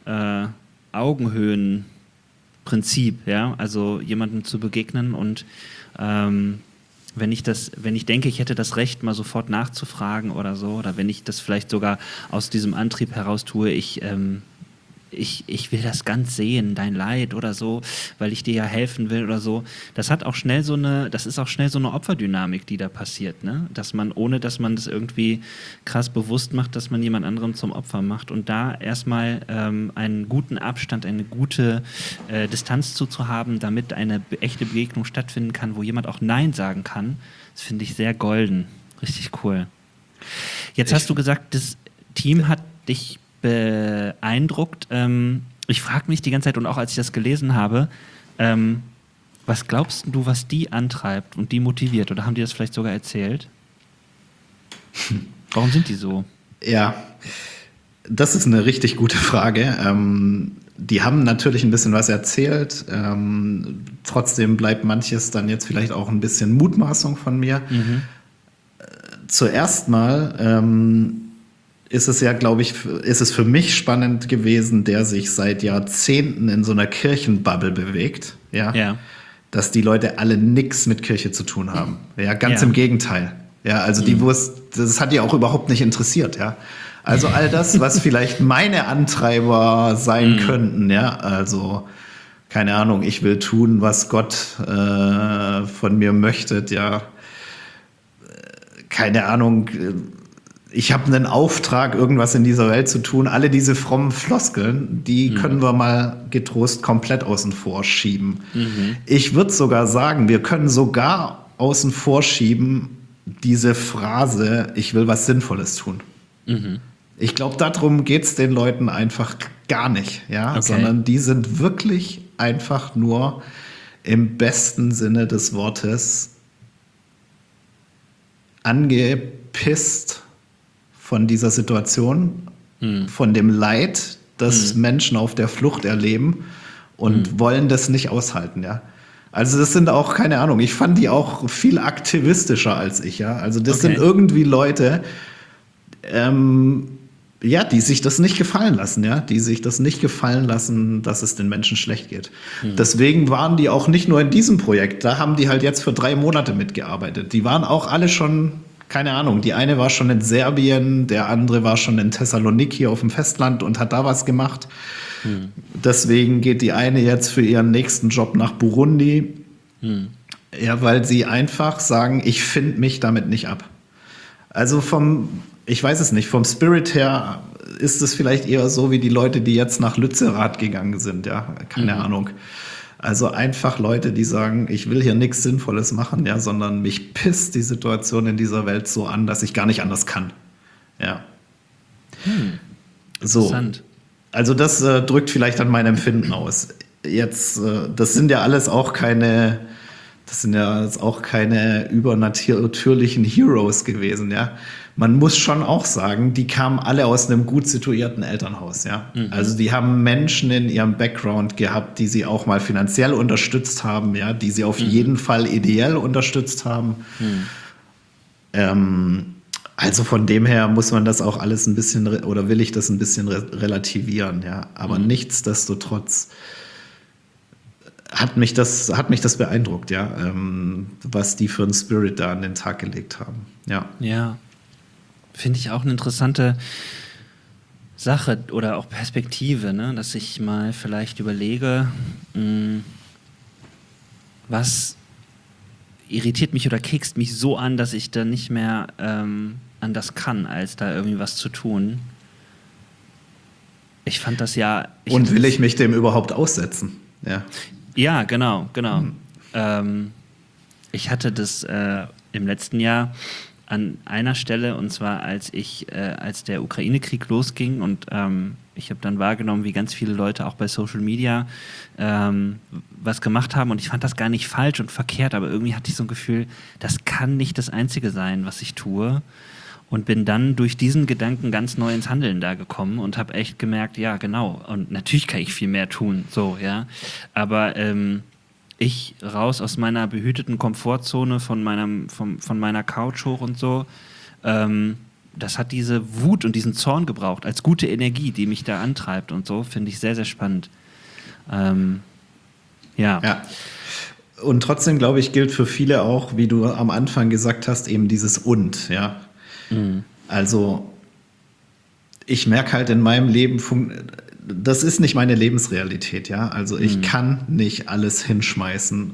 Augenhöhenprinzip, ja, also jemandem zu begegnen und wenn ich denke, ich hätte das Recht, mal sofort nachzufragen oder so, oder wenn ich das vielleicht sogar aus diesem Antrieb heraus tue, ich will das ganz sehen, dein Leid oder so, weil ich dir ja helfen will oder so. Das ist auch schnell so eine Opferdynamik, die da passiert, ne? Dass man, ohne dass man das irgendwie krass bewusst macht, dass man jemand anderem zum Opfer macht und da erstmal einen guten Abstand, eine gute Distanz zu haben, damit eine echte Begegnung stattfinden kann, wo jemand auch Nein sagen kann. Das finde ich sehr golden. Richtig cool. Jetzt hast du gesagt, das Team hat dich beeindruckt. Ich frage mich die ganze Zeit, und auch als ich das gelesen habe, was glaubst du, was die antreibt und die motiviert? Oder haben die das vielleicht sogar erzählt? Warum sind die so? Ja, das ist eine richtig gute Frage. Die haben natürlich ein bisschen was erzählt. Trotzdem bleibt manches dann jetzt vielleicht auch ein bisschen Mutmaßung von mir. Zuerst mal ist es ja, glaube ich, ist es für mich spannend gewesen, der sich seit Jahrzehnten in so einer Kirchenbubble bewegt. Ja. Dass die Leute alle nichts mit Kirche zu tun haben. Ja, ganz im Gegenteil. Ja, also das hat die auch überhaupt nicht interessiert, ja. Also all das, was vielleicht meine Antreiber sein könnten, ja, also keine Ahnung, ich will tun, was Gott von mir möchte, ja, keine Ahnung, ich habe einen Auftrag, irgendwas in dieser Welt zu tun. Alle diese frommen Floskeln, die können wir mal getrost komplett außen vor schieben. Ich würde sogar sagen, wir können sogar außen vor schieben diese Phrase, ich will was Sinnvolles tun. Ich glaube, darum geht es den Leuten einfach gar nicht, ja, okay. Sondern die sind wirklich einfach nur im besten Sinne des Wortes angepisst von dieser Situation, von dem Leid, das Menschen auf der Flucht erleben und wollen das nicht aushalten, ja. Also das sind auch, keine Ahnung, ich fand die auch viel aktivistischer als ich, ja. Also das sind irgendwie Leute, die sich das nicht gefallen lassen, ja, die sich das nicht gefallen lassen, dass es den Menschen schlecht geht. Deswegen waren die auch nicht nur in diesem Projekt, da haben die halt jetzt für 3 Monate mitgearbeitet. Die waren auch alle schon, keine Ahnung, die eine war schon in Serbien, der andere war schon in Thessaloniki auf dem Festland und hat da was gemacht. Deswegen geht die eine jetzt für ihren nächsten Job nach Burundi, ja, weil sie einfach sagen, ich finde mich damit nicht ab. Also ich weiß es nicht, vom Spirit her ist es vielleicht eher so wie die Leute, die jetzt nach Lützerath gegangen sind, ja, keine Ahnung. Also einfach Leute, die sagen, ich will hier nichts Sinnvolles machen, ja, sondern mich pisst die Situation in dieser Welt so an, dass ich gar nicht anders kann. Ja. Interessant. So. Also das drückt vielleicht an mein Empfinden aus. Jetzt, das sind ja auch keine übernatürlichen Heroes gewesen, ja. Man muss schon auch sagen, die kamen alle aus einem gut situierten Elternhaus, ja. Also die haben Menschen in ihrem Background gehabt, die sie auch mal finanziell unterstützt haben, ja, die sie auf jeden Fall ideell unterstützt haben. Also von dem her muss man das auch alles ein bisschen, oder will ich das ein bisschen relativieren, ja. Aber nichtsdestotrotz hat mich das beeindruckt, ja, was die für einen Spirit da an den Tag gelegt haben. Ja. Ja. Finde ich auch eine interessante Sache oder auch Perspektive, ne? Dass ich mal vielleicht überlege, was irritiert mich oder kekst mich so an, dass ich da nicht mehr anders kann, als da irgendwie was zu tun. Ich fand das ja... Und will ich mich dem überhaupt aussetzen? Ja, ja, genau. Ich hatte das im letzten Jahr an einer Stelle, und zwar als der Ukraine-Krieg losging und ich habe dann wahrgenommen, wie ganz viele Leute auch bei Social Media was gemacht haben und ich fand das gar nicht falsch und verkehrt, aber irgendwie hatte ich so ein Gefühl, das kann nicht das Einzige sein, was ich tue, und bin dann durch diesen Gedanken ganz neu ins Handeln da gekommen und habe echt gemerkt, ja genau, und natürlich kann ich viel mehr tun, so, ja, aber ich raus aus meiner behüteten Komfortzone von meiner Couch hoch und so, das hat diese Wut und diesen Zorn gebraucht, als gute Energie, die mich da antreibt und so, finde ich sehr, sehr spannend. Ja. Und trotzdem, glaube ich, gilt für viele auch, wie du am Anfang gesagt hast, eben dieses Und, ja. Also, ich merke halt in meinem Leben, das ist nicht meine Lebensrealität, ja. Also ich kann nicht alles hinschmeißen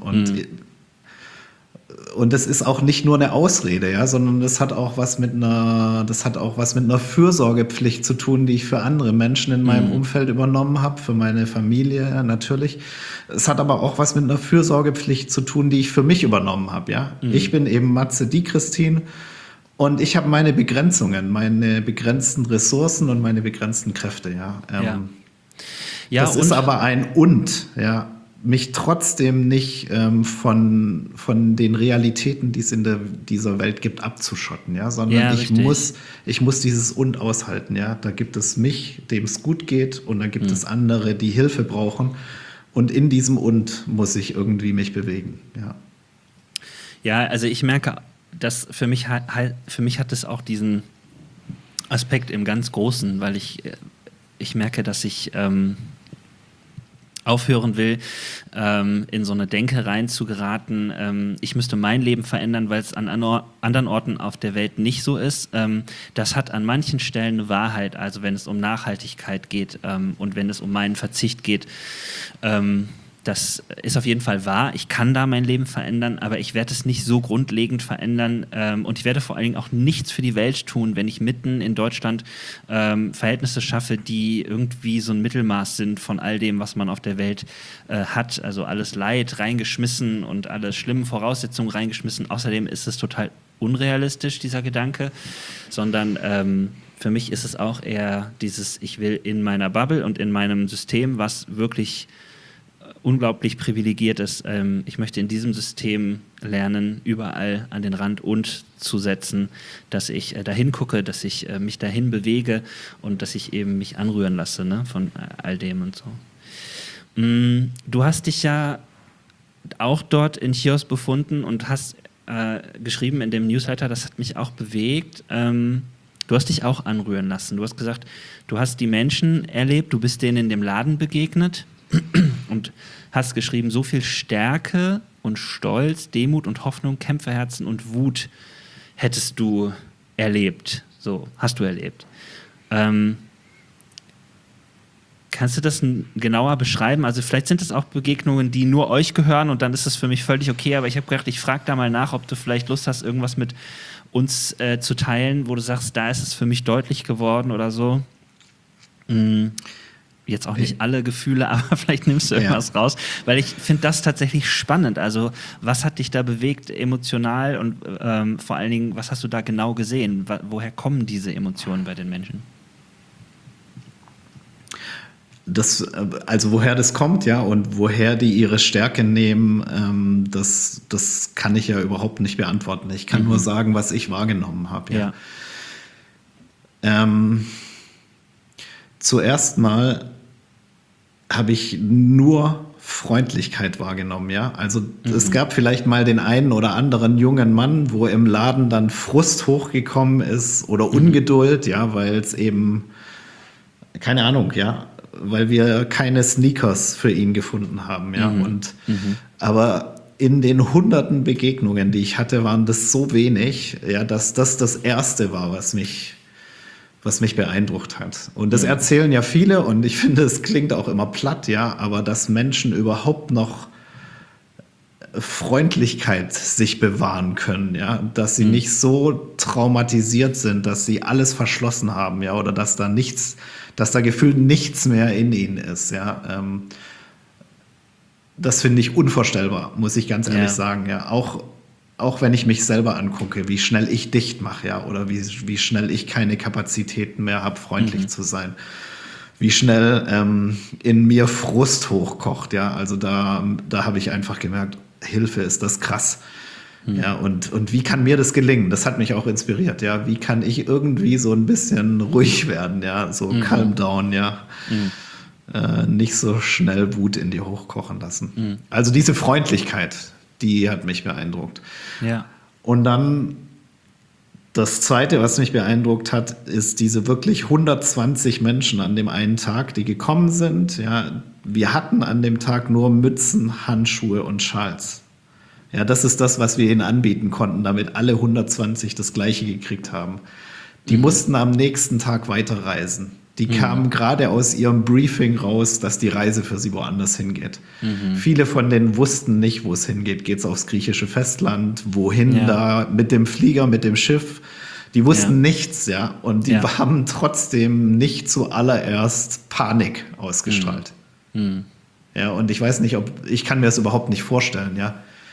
und das ist auch nicht nur eine Ausrede, ja, sondern das hat auch was mit einer Fürsorgepflicht zu tun, die ich für andere Menschen in meinem Umfeld übernommen habe, für meine Familie, ja, natürlich. Es hat aber auch was mit einer Fürsorgepflicht zu tun, die ich für mich übernommen habe, ja. Ich bin eben Matze, die Christine. Und ich habe meine Begrenzungen, meine begrenzten Ressourcen und meine begrenzten Kräfte, ja. Das ist aber ein ja, mich trotzdem nicht von den Realitäten, die es in dieser Welt gibt, abzuschotten, ja, sondern ich muss dieses Und aushalten, ja. Da gibt es mich, dem es gut geht, und dann gibt es andere, die Hilfe brauchen. Und in diesem Und muss ich irgendwie mich bewegen, ja. Ja, also ich merke, dass für mich hat es auch diesen Aspekt im ganz Großen, weil ich merke, dass ich aufhören will, in so eine Denke rein zu geraten, ich müsste mein Leben verändern, weil es an anderen Orten auf der Welt nicht so ist. Das hat an manchen Stellen eine Wahrheit, also wenn es um Nachhaltigkeit geht und wenn es um meinen Verzicht geht. Das ist auf jeden Fall wahr. Ich kann da mein Leben verändern, aber ich werde es nicht so grundlegend verändern. Und ich werde vor allen Dingen auch nichts für die Welt tun, wenn ich mitten in Deutschland Verhältnisse schaffe, die irgendwie so ein Mittelmaß sind von all dem, was man auf der Welt hat. Also alles Leid reingeschmissen und alle schlimmen Voraussetzungen reingeschmissen. Außerdem ist es total unrealistisch, dieser Gedanke, sondern für mich ist es auch eher dieses, ich will in meiner Bubble und in meinem System, was wirklich unglaublich privilegiert ist. Ich möchte in diesem System lernen, überall an den Rand und zu setzen, dass ich dahin gucke, dass ich mich dahin bewege und dass ich eben mich anrühren lasse, ne, von all dem und so. Du hast dich ja auch dort in Chios befunden und hast geschrieben in dem Newsletter, das hat mich auch bewegt. Du hast dich auch anrühren lassen. Du hast gesagt, du hast die Menschen erlebt, du bist denen in dem Laden begegnet und hast geschrieben, so viel Stärke und Stolz, Demut und Hoffnung, Kämpferherzen und Wut hättest du erlebt. So, hast du erlebt. Kannst du das genauer beschreiben? Also vielleicht sind es auch Begegnungen, die nur euch gehören und dann ist es für mich völlig okay, aber ich habe gedacht, ich frage da mal nach, ob du vielleicht Lust hast, irgendwas mit uns zu teilen, wo du sagst, da ist es für mich deutlich geworden oder so. Jetzt auch nicht alle Gefühle, aber vielleicht nimmst du irgendwas raus, weil ich finde das tatsächlich spannend. Also was hat dich da bewegt emotional und vor allen Dingen, was hast du da genau gesehen? Woher kommen diese Emotionen bei den Menschen? Also woher das kommt, ja, und woher die ihre Stärke nehmen, das kann ich ja überhaupt nicht beantworten. Ich kann nur sagen, was ich wahrgenommen habe. Ja. Zuerst mal habe ich nur Freundlichkeit wahrgenommen, ja. Also es gab vielleicht mal den einen oder anderen jungen Mann, wo im Laden dann Frust hochgekommen ist oder Ungeduld, ja, weil es eben, keine Ahnung, ja, weil wir keine Sneakers für ihn gefunden haben, ja. Aber in den hunderten Begegnungen, die ich hatte, waren das so wenig, ja, dass das Erste war, was mich beeindruckt hat. Und das erzählen ja viele und ich finde, es klingt auch immer platt, ja, aber dass Menschen überhaupt noch Freundlichkeit sich bewahren können, ja, dass sie nicht so traumatisiert sind, dass sie alles verschlossen haben, ja, oder dass da gefühlt nichts mehr in ihnen ist, ja. Das finde ich unvorstellbar, muss ich ganz ehrlich sagen, ja. Auch wenn ich mich selber angucke, wie schnell ich dicht mache, ja, oder wie schnell ich keine Kapazitäten mehr habe, freundlich zu sein. Wie schnell in mir Frust hochkocht, ja. Also da habe ich einfach gemerkt, Hilfe, ist das krass. Ja, und wie kann mir das gelingen? Das hat mich auch inspiriert, ja. Wie kann ich irgendwie so ein bisschen ruhig werden, ja, so calm down, ja. Nicht so schnell Wut in dir hochkochen lassen. Also diese Freundlichkeit, die hat mich beeindruckt. Ja. Und dann das Zweite, was mich beeindruckt hat, ist diese wirklich 120 Menschen an dem einen Tag, die gekommen sind. Ja, wir hatten an dem Tag nur Mützen, Handschuhe und Schals. Ja, das ist das, was wir ihnen anbieten konnten, damit alle 120 das Gleiche gekriegt haben. Die mussten am nächsten Tag weiterreisen. Die kamen gerade aus ihrem Briefing raus, dass die Reise für sie woanders hingeht. Viele von denen wussten nicht, wo es hingeht. Geht es aufs griechische Festland? Wohin da? Mit dem Flieger, mit dem Schiff? Die wussten nichts, ja. Und die haben trotzdem nicht zuallererst Panik ausgestrahlt. Ja, und ich weiß nicht, ich kann mir das überhaupt nicht vorstellen, ja.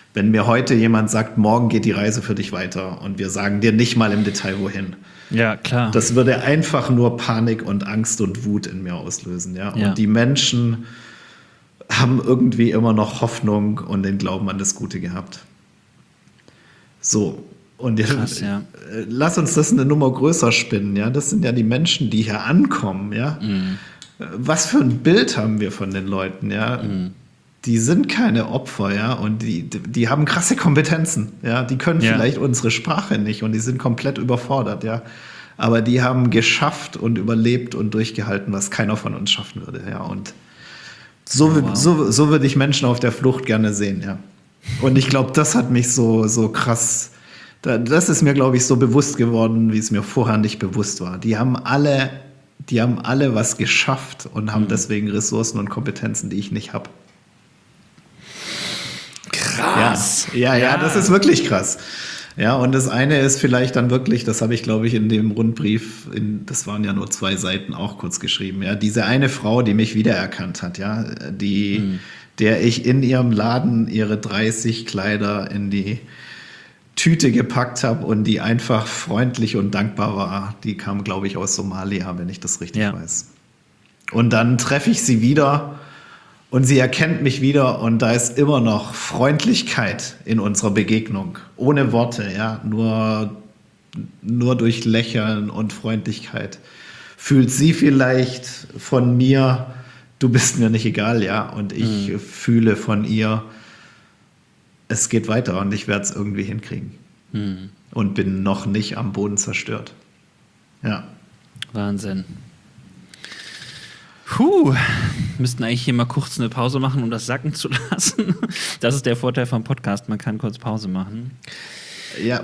Wenn mir heute jemand sagt, morgen geht die Reise für dich weiter und wir sagen dir nicht mal im Detail wohin. Ja, klar. Das würde einfach nur Panik und Angst und Wut in mir auslösen. Ja? Und die Menschen haben irgendwie immer noch Hoffnung und den Glauben an das Gute gehabt. So, und jetzt, krass, ja. Lass uns das eine Nummer größer spinnen. Ja? Das sind ja die Menschen, die hier ankommen. Ja? Was für ein Bild haben wir von den Leuten? Ja? Die sind keine Opfer, ja, und die haben krasse Kompetenzen, ja, die können vielleicht unsere Sprache nicht und die sind komplett überfordert, ja, aber die haben geschafft und überlebt und durchgehalten, was keiner von uns schaffen würde, ja, und so würde ich Menschen auf der Flucht gerne sehen, ja, und ich glaube, das hat mich so krass, das ist mir, glaube ich, so bewusst geworden, wie es mir vorher nicht bewusst war. Die haben alle was geschafft und haben deswegen Ressourcen und Kompetenzen, die ich nicht habe. Krass. Ja, das ist wirklich krass. Ja, und das eine ist vielleicht dann wirklich, das habe ich, glaube ich, in dem Rundbrief, das waren ja nur 2 Seiten, auch kurz geschrieben, ja, diese eine Frau, die mich wiedererkannt hat, ja, der ich in ihrem Laden ihre 30 Kleider in die Tüte gepackt habe und die einfach freundlich und dankbar war. Die kam, glaube ich, aus Somalia, wenn ich das richtig weiß. Und dann treffe ich sie wieder und sie erkennt mich wieder und da ist immer noch Freundlichkeit in unserer Begegnung. Ohne Worte, ja, nur durch Lächeln und Freundlichkeit. Fühlt sie vielleicht von mir, du bist mir nicht egal, ja, und ich fühle von ihr, es geht weiter und ich werde es irgendwie hinkriegen. Und bin noch nicht am Boden zerstört. Ja. Wahnsinn. Müssten eigentlich hier mal kurz eine Pause machen, um das sacken zu lassen. Das ist der Vorteil vom Podcast, man kann kurz Pause machen. Ja,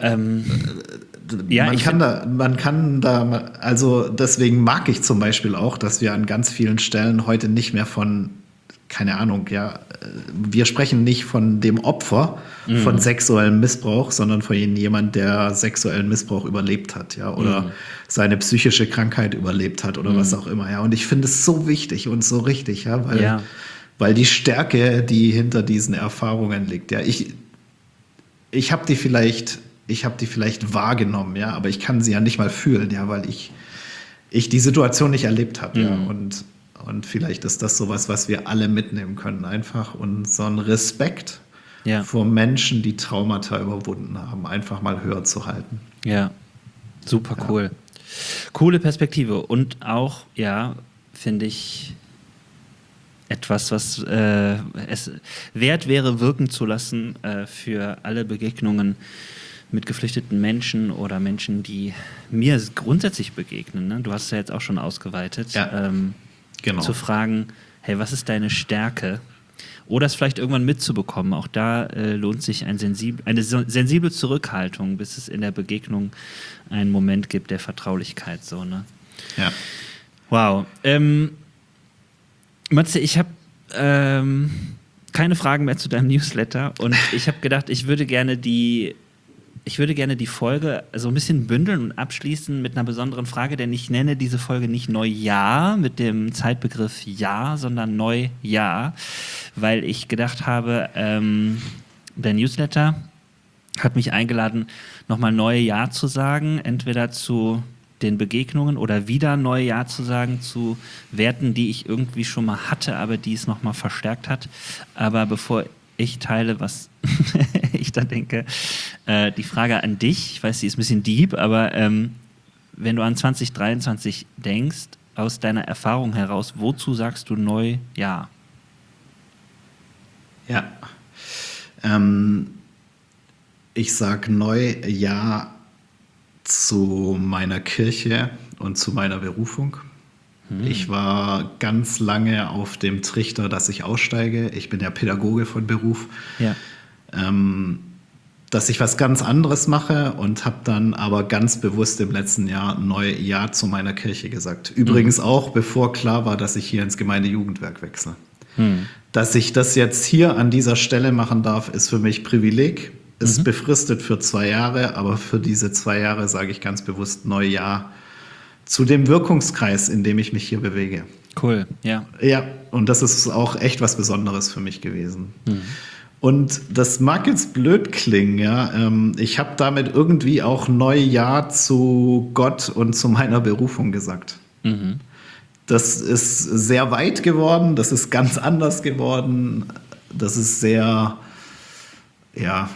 man kann da, also deswegen mag ich zum Beispiel auch, dass wir an ganz vielen Stellen heute nicht mehr von, keine Ahnung, ja, wir sprechen nicht von dem Opfer von sexuellem Missbrauch, sondern von jemand, der sexuellen Missbrauch überlebt hat, ja, oder seine psychische Krankheit überlebt hat oder was auch immer, ja. Und ich finde es so wichtig und so richtig, ja, weil die Stärke, die hinter diesen Erfahrungen liegt, ja, ich habe die vielleicht wahrgenommen, ja, aber ich kann sie ja nicht mal fühlen, ja, weil ich die Situation nicht erlebt habe, ja, und vielleicht ist das sowas, was wir alle mitnehmen können, einfach unseren Respekt vor Menschen, die Traumata überwunden haben, einfach mal höher zu halten. Ja, super cool. Coole Perspektive und auch, ja, finde ich etwas, was es wert wäre, wirken zu lassen für alle Begegnungen mit geflüchteten Menschen oder Menschen, die mir grundsätzlich begegnen. Ne? Du hast es ja jetzt auch schon ausgeweitet. Ja. Genau. Zu fragen, hey, was ist deine Stärke? Oder es vielleicht irgendwann mitzubekommen. Auch da lohnt sich eine sensible Zurückhaltung, bis es in der Begegnung einen Moment gibt der Vertraulichkeit. So, ne? Ja. Wow. Matze, ich habe keine Fragen mehr zu deinem Newsletter und ich habe gedacht, ich würde gerne die Folge so ein bisschen bündeln und abschließen mit einer besonderen Frage, denn ich nenne diese Folge nicht Neujahr mit dem Zeitbegriff Jahr, sondern Neujahr, weil ich gedacht habe, der Newsletter hat mich eingeladen, nochmal Neujahr zu sagen, entweder zu den Begegnungen oder wieder Neujahr zu sagen zu Werten, die ich irgendwie schon mal hatte, aber die es nochmal verstärkt hat. Aber bevor ich teile, was ich da denke, die Frage an dich, ich weiß, sie ist ein bisschen deep, aber wenn du an 2023 denkst, aus deiner Erfahrung heraus, wozu sagst du Neujahr? Ja, ich sag Neujahr zu meiner Kirche und zu meiner Berufung. Ich war ganz lange auf dem Trichter, dass ich aussteige. Ich bin ja Pädagoge von Beruf. Ja. Dass ich was ganz anderes mache und habe dann aber ganz bewusst im letzten Jahr Neujahr zu meiner Kirche gesagt. Übrigens auch, bevor klar war, dass ich hier ins Gemeindejugendwerk wechsle. Dass ich das jetzt hier an dieser Stelle machen darf, ist für mich Privileg. Ist befristet für 2 Jahre, aber für diese 2 Jahre sage ich ganz bewusst Neujahr zu dem Wirkungskreis, in dem ich mich hier bewege. Cool, ja. Ja, und das ist auch echt was Besonderes für mich gewesen. Und das mag jetzt blöd klingen, ja. Ich habe damit irgendwie auch Neujahr zu Gott und zu meiner Berufung gesagt. Mhm. Das ist sehr weit geworden, das ist ganz anders geworden, das ist sehr, ja,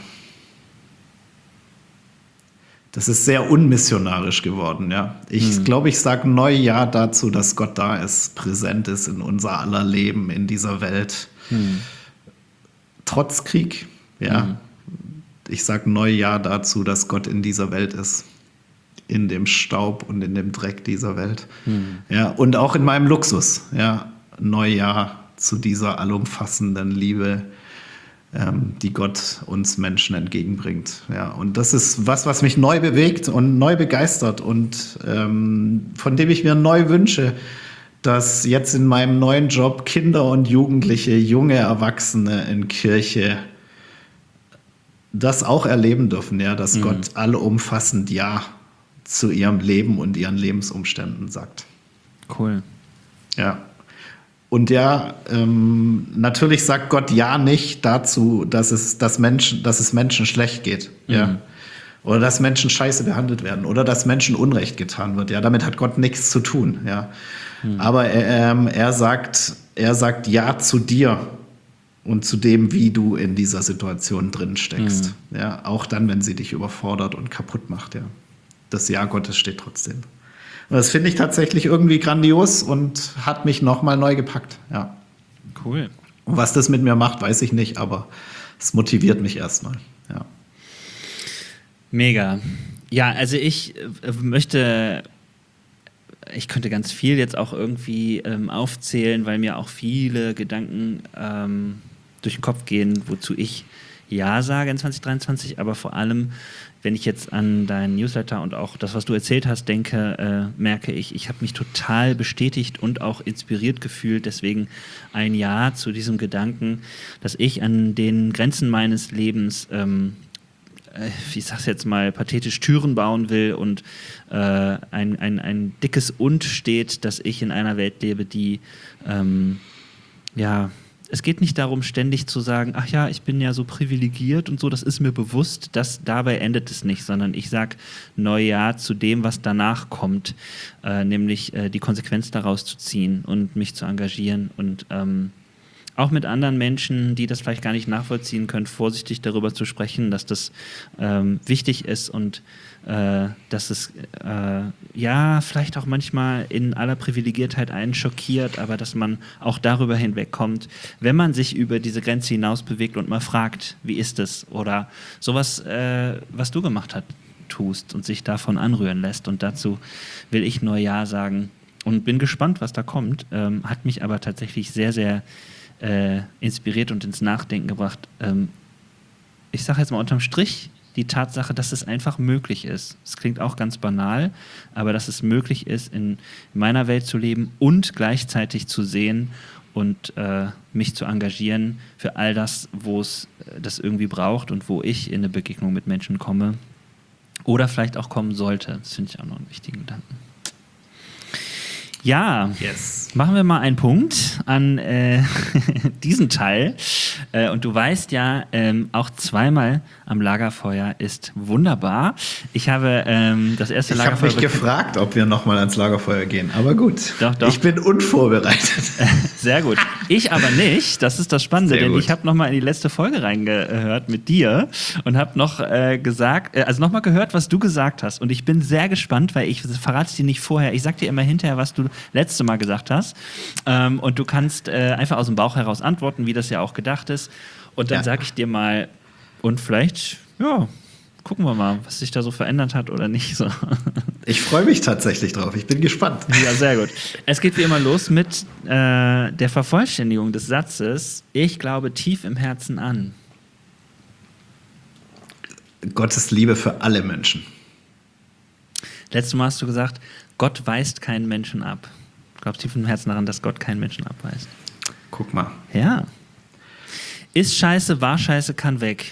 das ist sehr unmissionarisch geworden, ja. Ich glaube, ich sage Neujahr dazu, dass Gott da ist, präsent ist in unser aller Leben, in dieser Welt. Trotz Krieg, ja. Ich sage Neujahr dazu, dass Gott in dieser Welt ist. In dem Staub und in dem Dreck dieser Welt. Ja, und auch in meinem Luxus, ja. Neujahr zu dieser allumfassenden Liebe, die Gott uns Menschen entgegenbringt. Ja, und das ist was mich neu bewegt und neu begeistert und von dem ich mir neu wünsche, dass jetzt in meinem neuen Job Kinder und Jugendliche, junge Erwachsene in Kirche das auch erleben dürfen, ja, dass Gott allumfassend Ja zu ihrem Leben und ihren Lebensumständen sagt. Cool. Ja. Und ja, natürlich sagt Gott ja nicht dazu, dass es Menschen schlecht geht. Ja. Oder dass Menschen scheiße behandelt werden oder dass Menschen Unrecht getan wird. Ja, damit hat Gott nichts zu tun. Ja. Aber er sagt ja zu dir und zu dem, wie du in dieser Situation drin steckst. Ja, auch dann, wenn sie dich überfordert und kaputt macht. Ja. Das Ja Gottes steht trotzdem. Und das finde ich tatsächlich irgendwie grandios und hat mich nochmal neu gepackt. Ja. Cool. Und was das mit mir macht, weiß ich nicht, aber es motiviert mich erstmal. Ja. Mega. Ja, also ich könnte ganz viel jetzt auch irgendwie aufzählen, weil mir auch viele Gedanken durch den Kopf gehen, wozu ich Ja sage in 2023, aber vor allem, wenn ich jetzt an deinen Newsletter und auch das, was du erzählt hast, denke, merke ich habe mich total bestätigt und auch inspiriert gefühlt. Deswegen ein Ja zu diesem Gedanken, dass ich an den Grenzen meines Lebens, ich sag's jetzt mal pathetisch, Türen bauen will und ein dickes Und steht, dass ich in einer Welt lebe, die es geht nicht darum, ständig zu sagen, ach ja, ich bin ja so privilegiert und so, das ist mir bewusst, dabei endet es nicht, sondern ich sage Neujahr zu dem, was danach kommt, nämlich die Konsequenz daraus zu ziehen und mich zu engagieren und auch mit anderen Menschen, die das vielleicht gar nicht nachvollziehen können, vorsichtig darüber zu sprechen, dass das wichtig ist und dass es vielleicht auch manchmal in aller Privilegiertheit einen schockiert, aber dass man auch darüber hinwegkommt, wenn man sich über diese Grenze hinaus bewegt und mal fragt, wie ist es? Oder sowas, was du gemacht hast, tust und sich davon anrühren lässt. Und dazu will ich nur Ja sagen und bin gespannt, was da kommt. Hat mich aber tatsächlich sehr, sehr inspiriert und ins Nachdenken gebracht. Ich sage jetzt mal unterm Strich die Tatsache, dass es einfach möglich ist. Es klingt auch ganz banal, aber dass es möglich ist, in meiner Welt zu leben und gleichzeitig zu sehen und mich zu engagieren für all das, wo es das irgendwie braucht und wo ich in eine Begegnung mit Menschen komme oder vielleicht auch kommen sollte. Das finde ich auch noch einen wichtigen Gedanken. Ja, Yes. Machen wir mal einen Punkt an diesen Teil. Und du weißt ja, auch zweimal am Lagerfeuer ist wunderbar. Ich habe das erste Ich habe Lagerfeuer... mich gefragt, ob wir nochmal ans Lagerfeuer gehen, aber gut. Doch. Ich bin unvorbereitet. Sehr gut. Ich aber nicht. Das ist das Spannende, Sehr denn gut. ich habe nochmal in die letzte Folge reingehört mit dir und habe noch nochmal gehört, was du gesagt hast. Und ich bin sehr gespannt, weil ich verrate es dir nicht vorher. Ich sag dir immer hinterher, was du letzte Mal gesagt hast. Und du kannst einfach aus dem Bauch heraus antworten, wie das ja auch gedacht ist. Und dann sage ich dir mal, und vielleicht, gucken wir mal, was sich da so verändert hat oder nicht. So. Ich freue mich tatsächlich drauf. Ich bin gespannt. Ja, sehr gut. Es geht wie immer los mit der Vervollständigung des Satzes. Ich glaube tief im Herzen an. Gottes Liebe für alle Menschen. Letztes Mal hast du gesagt, Gott weist keinen Menschen ab. Ich glaube tief im Herzen daran, dass Gott keinen Menschen abweist. Guck mal. Ja. Ist scheiße, war scheiße, kann weg.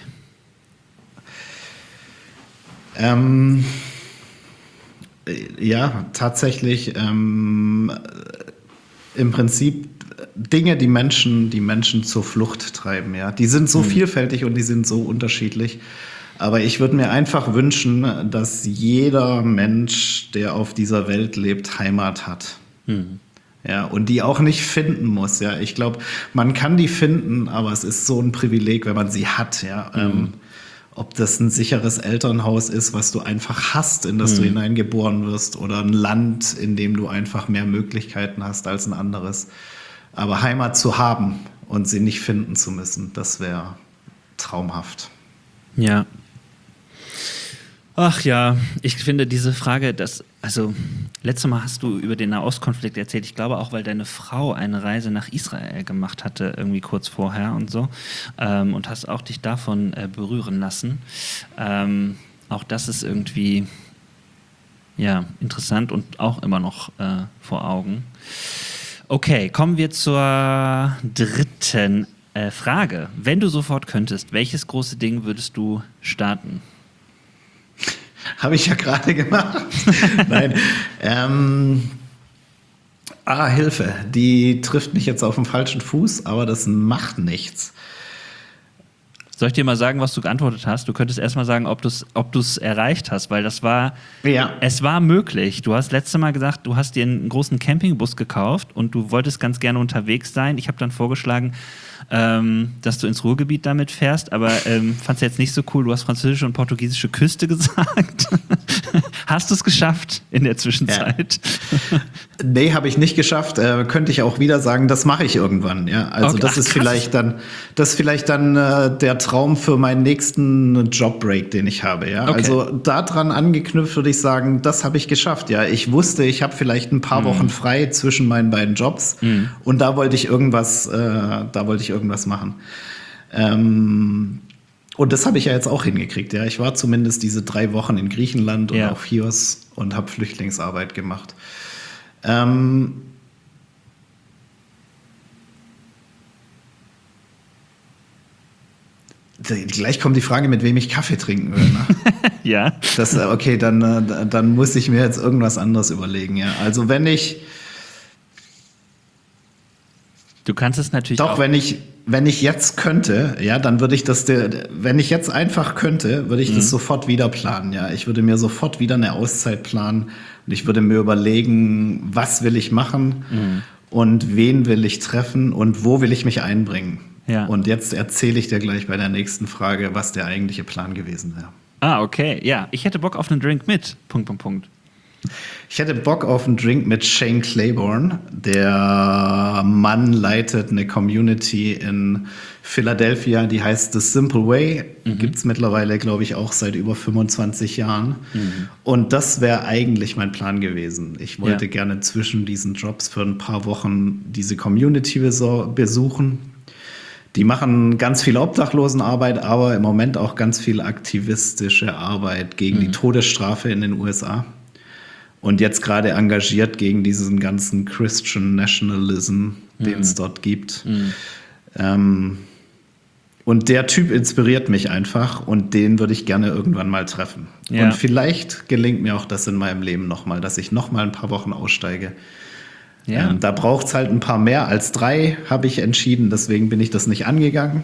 Ja, tatsächlich. Im Prinzip Dinge, die Menschen zur Flucht treiben, ja. Die sind so vielfältig und die sind so unterschiedlich. Aber ich würde mir einfach wünschen, dass jeder Mensch, der auf dieser Welt lebt, Heimat hat. Ja, und die auch nicht finden muss, ja. Ich glaube, man kann die finden, aber es ist so ein Privileg, wenn man sie hat, ja. Ob das ein sicheres Elternhaus ist, was du einfach hast, in das du hineingeboren wirst, oder ein Land, in dem du einfach mehr Möglichkeiten hast als ein anderes. Aber Heimat zu haben und sie nicht finden zu müssen, das wäre traumhaft. Ja. Ach ja, ich finde diese Frage, letztes Mal hast du über den Nahostkonflikt erzählt, ich glaube auch, weil deine Frau eine Reise nach Israel gemacht hatte, irgendwie kurz vorher und so, und hast auch dich davon berühren lassen. Auch das ist irgendwie, ja, interessant und auch immer noch vor Augen. Okay, kommen wir zur dritten Frage. Wenn du sofort könntest, welches große Ding würdest du starten? Habe ich ja gerade gemacht. Nein. Hilfe. Die trifft mich jetzt auf den falschen Fuß, aber das macht nichts. Soll ich dir mal sagen, was du geantwortet hast? Du könntest erst mal sagen, ob du es erreicht hast, weil es war möglich. Du hast letztes Mal gesagt, du hast dir einen großen Campingbus gekauft und du wolltest ganz gerne unterwegs sein. Ich habe dann vorgeschlagen, dass du ins Ruhrgebiet damit fährst, aber fandst du jetzt nicht so cool. Du hast französische und portugiesische Küste gesagt. Hast du es geschafft in der Zwischenzeit? Ja. Nee, habe ich nicht geschafft. Könnte ich auch wieder sagen, das mache ich irgendwann. Ja, also okay. Das ist vielleicht dann der Traum für meinen nächsten Jobbreak, den ich habe. Ja, okay. Also daran angeknüpft würde ich sagen, das habe ich geschafft. Ja, ich wusste, ich habe vielleicht ein paar Wochen frei zwischen meinen beiden Jobs und da wollte ich irgendwas machen. Und das habe ich ja jetzt auch hingekriegt. Ja, ich war zumindest diese 3 Wochen in Griechenland und auf Chios und habe Flüchtlingsarbeit gemacht. Gleich kommt die Frage, mit wem ich Kaffee trinken will. Ne? Ja. Okay, dann muss ich mir jetzt irgendwas anderes überlegen. Ja, also wenn ich Du kannst es natürlich auch. Doch, wenn ich jetzt könnte, ja, dann würde ich wenn ich jetzt einfach könnte, würde ich das sofort wieder planen, ja. Ich würde mir sofort wieder eine Auszeit planen und ich würde mir überlegen, was will ich machen und wen will ich treffen und wo will ich mich einbringen. Ja. Und jetzt erzähle ich dir gleich bei der nächsten Frage, was der eigentliche Plan gewesen wäre. Ah, okay. Ja, ich hätte Bock auf einen Drink mit. .. Ich hätte Bock auf einen Drink mit Shane Claiborne. Der Mann leitet eine Community in Philadelphia, die heißt The Simple Way. Gibt es mittlerweile, glaube ich, auch seit über 25 Jahren. Und das wäre eigentlich mein Plan gewesen. Ich wollte gerne zwischen diesen Jobs für ein paar Wochen diese Community besuchen. Die machen ganz viel Obdachlosenarbeit, aber im Moment auch ganz viel aktivistische Arbeit gegen die Todesstrafe in den USA. Und jetzt gerade engagiert gegen diesen ganzen Christian Nationalism, den es dort gibt. Und der Typ inspiriert mich einfach und den würde ich gerne irgendwann mal treffen. Ja. Und vielleicht gelingt mir auch das in meinem Leben nochmal, dass ich nochmal ein paar Wochen aussteige. Ja. Da braucht es halt ein paar mehr als 3, habe ich entschieden. Deswegen bin ich das nicht angegangen.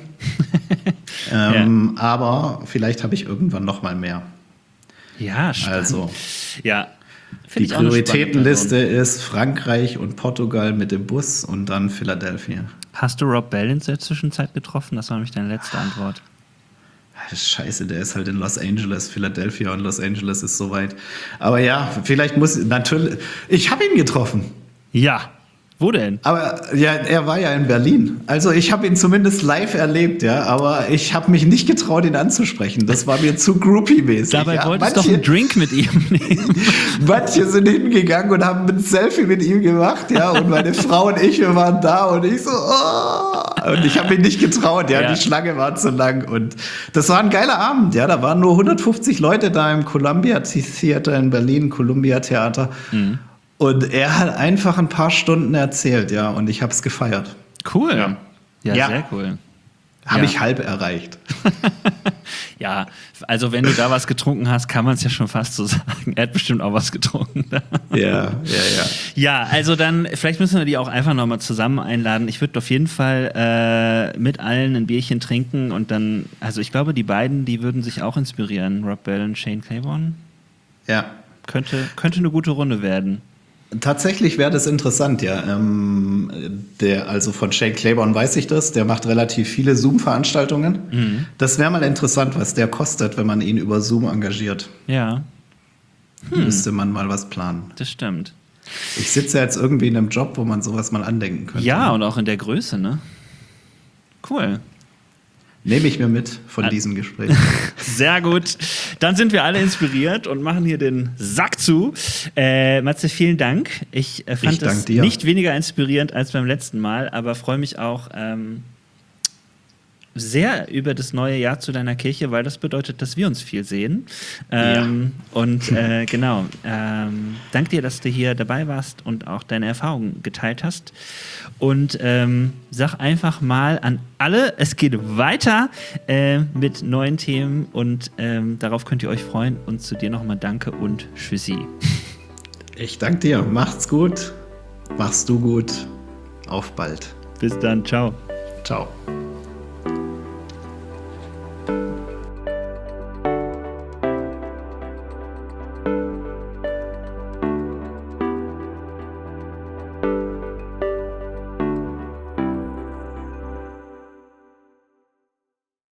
Aber vielleicht habe ich irgendwann nochmal mehr. Ja, spannend. Also, ja. Die Prioritätenliste ist Frankreich und Portugal mit dem Bus und dann Philadelphia. Hast du Rob Bell in der Zwischenzeit getroffen? Das war nämlich deine letzte Antwort. Scheiße, der ist halt in Los Angeles, Philadelphia und Los Angeles ist so weit. Aber ja, vielleicht natürlich. Ich habe ihn getroffen. Ja. Wo denn? Aber ja, er war ja in Berlin. Also ich habe ihn zumindest live erlebt, ja, aber ich habe mich nicht getraut, ihn anzusprechen. Das war mir zu groupie-mäßig. Dabei wolltest du doch einen Drink mit ihm nehmen. Manche sind hingegangen und haben ein Selfie mit ihm gemacht, ja, und meine Frau und ich, wir waren da und ich so, oh! Und ich habe mich nicht getraut, ja, die Schlange war zu lang und das war ein geiler Abend, ja, da waren nur 150 Leute da im Columbia Theater in Berlin, Columbia Theater. Und er hat einfach ein paar Stunden erzählt, ja, und ich habe es gefeiert. Cool. Ja, sehr cool. Habe ich halb erreicht. Ja, also wenn du da was getrunken hast, kann man es ja schon fast so sagen. Er hat bestimmt auch was getrunken. Ja. Ja, also dann, vielleicht müssen wir die auch einfach nochmal zusammen einladen. Ich würde auf jeden Fall mit allen ein Bierchen trinken und dann, also ich glaube, die beiden, die würden sich auch inspirieren, Rob Bell und Shane Claiborne. Ja. Könnte eine gute Runde werden. Tatsächlich wäre das interessant, ja. Also von Shane Claiborne weiß ich das, der macht relativ viele Zoom-Veranstaltungen. Mhm. Das wäre mal interessant, was der kostet, wenn man ihn über Zoom engagiert. Ja. Müsste man mal was planen. Das stimmt. Ich sitze ja jetzt irgendwie in einem Job, wo man sowas mal andenken könnte. Ja, und auch in der Größe, ne? Cool. Nehme ich mir mit von diesem Gespräch. Sehr gut. Dann sind wir alle inspiriert und machen hier den Sack zu. Matze, vielen Dank. Ich fand es nicht weniger inspirierend als beim letzten Mal, aber freue mich auch sehr über das neue Jahr zu deiner Kirche, weil das bedeutet, dass wir uns viel sehen. Und genau, danke dir, dass du hier dabei warst und auch deine Erfahrungen geteilt hast. Und sag einfach mal an alle, es geht weiter mit neuen Themen und darauf könnt ihr euch freuen. Und zu dir nochmal danke und tschüssi. Ich danke dir. Macht's gut. Machst du gut. Auf bald. Bis dann. Ciao. Ciao.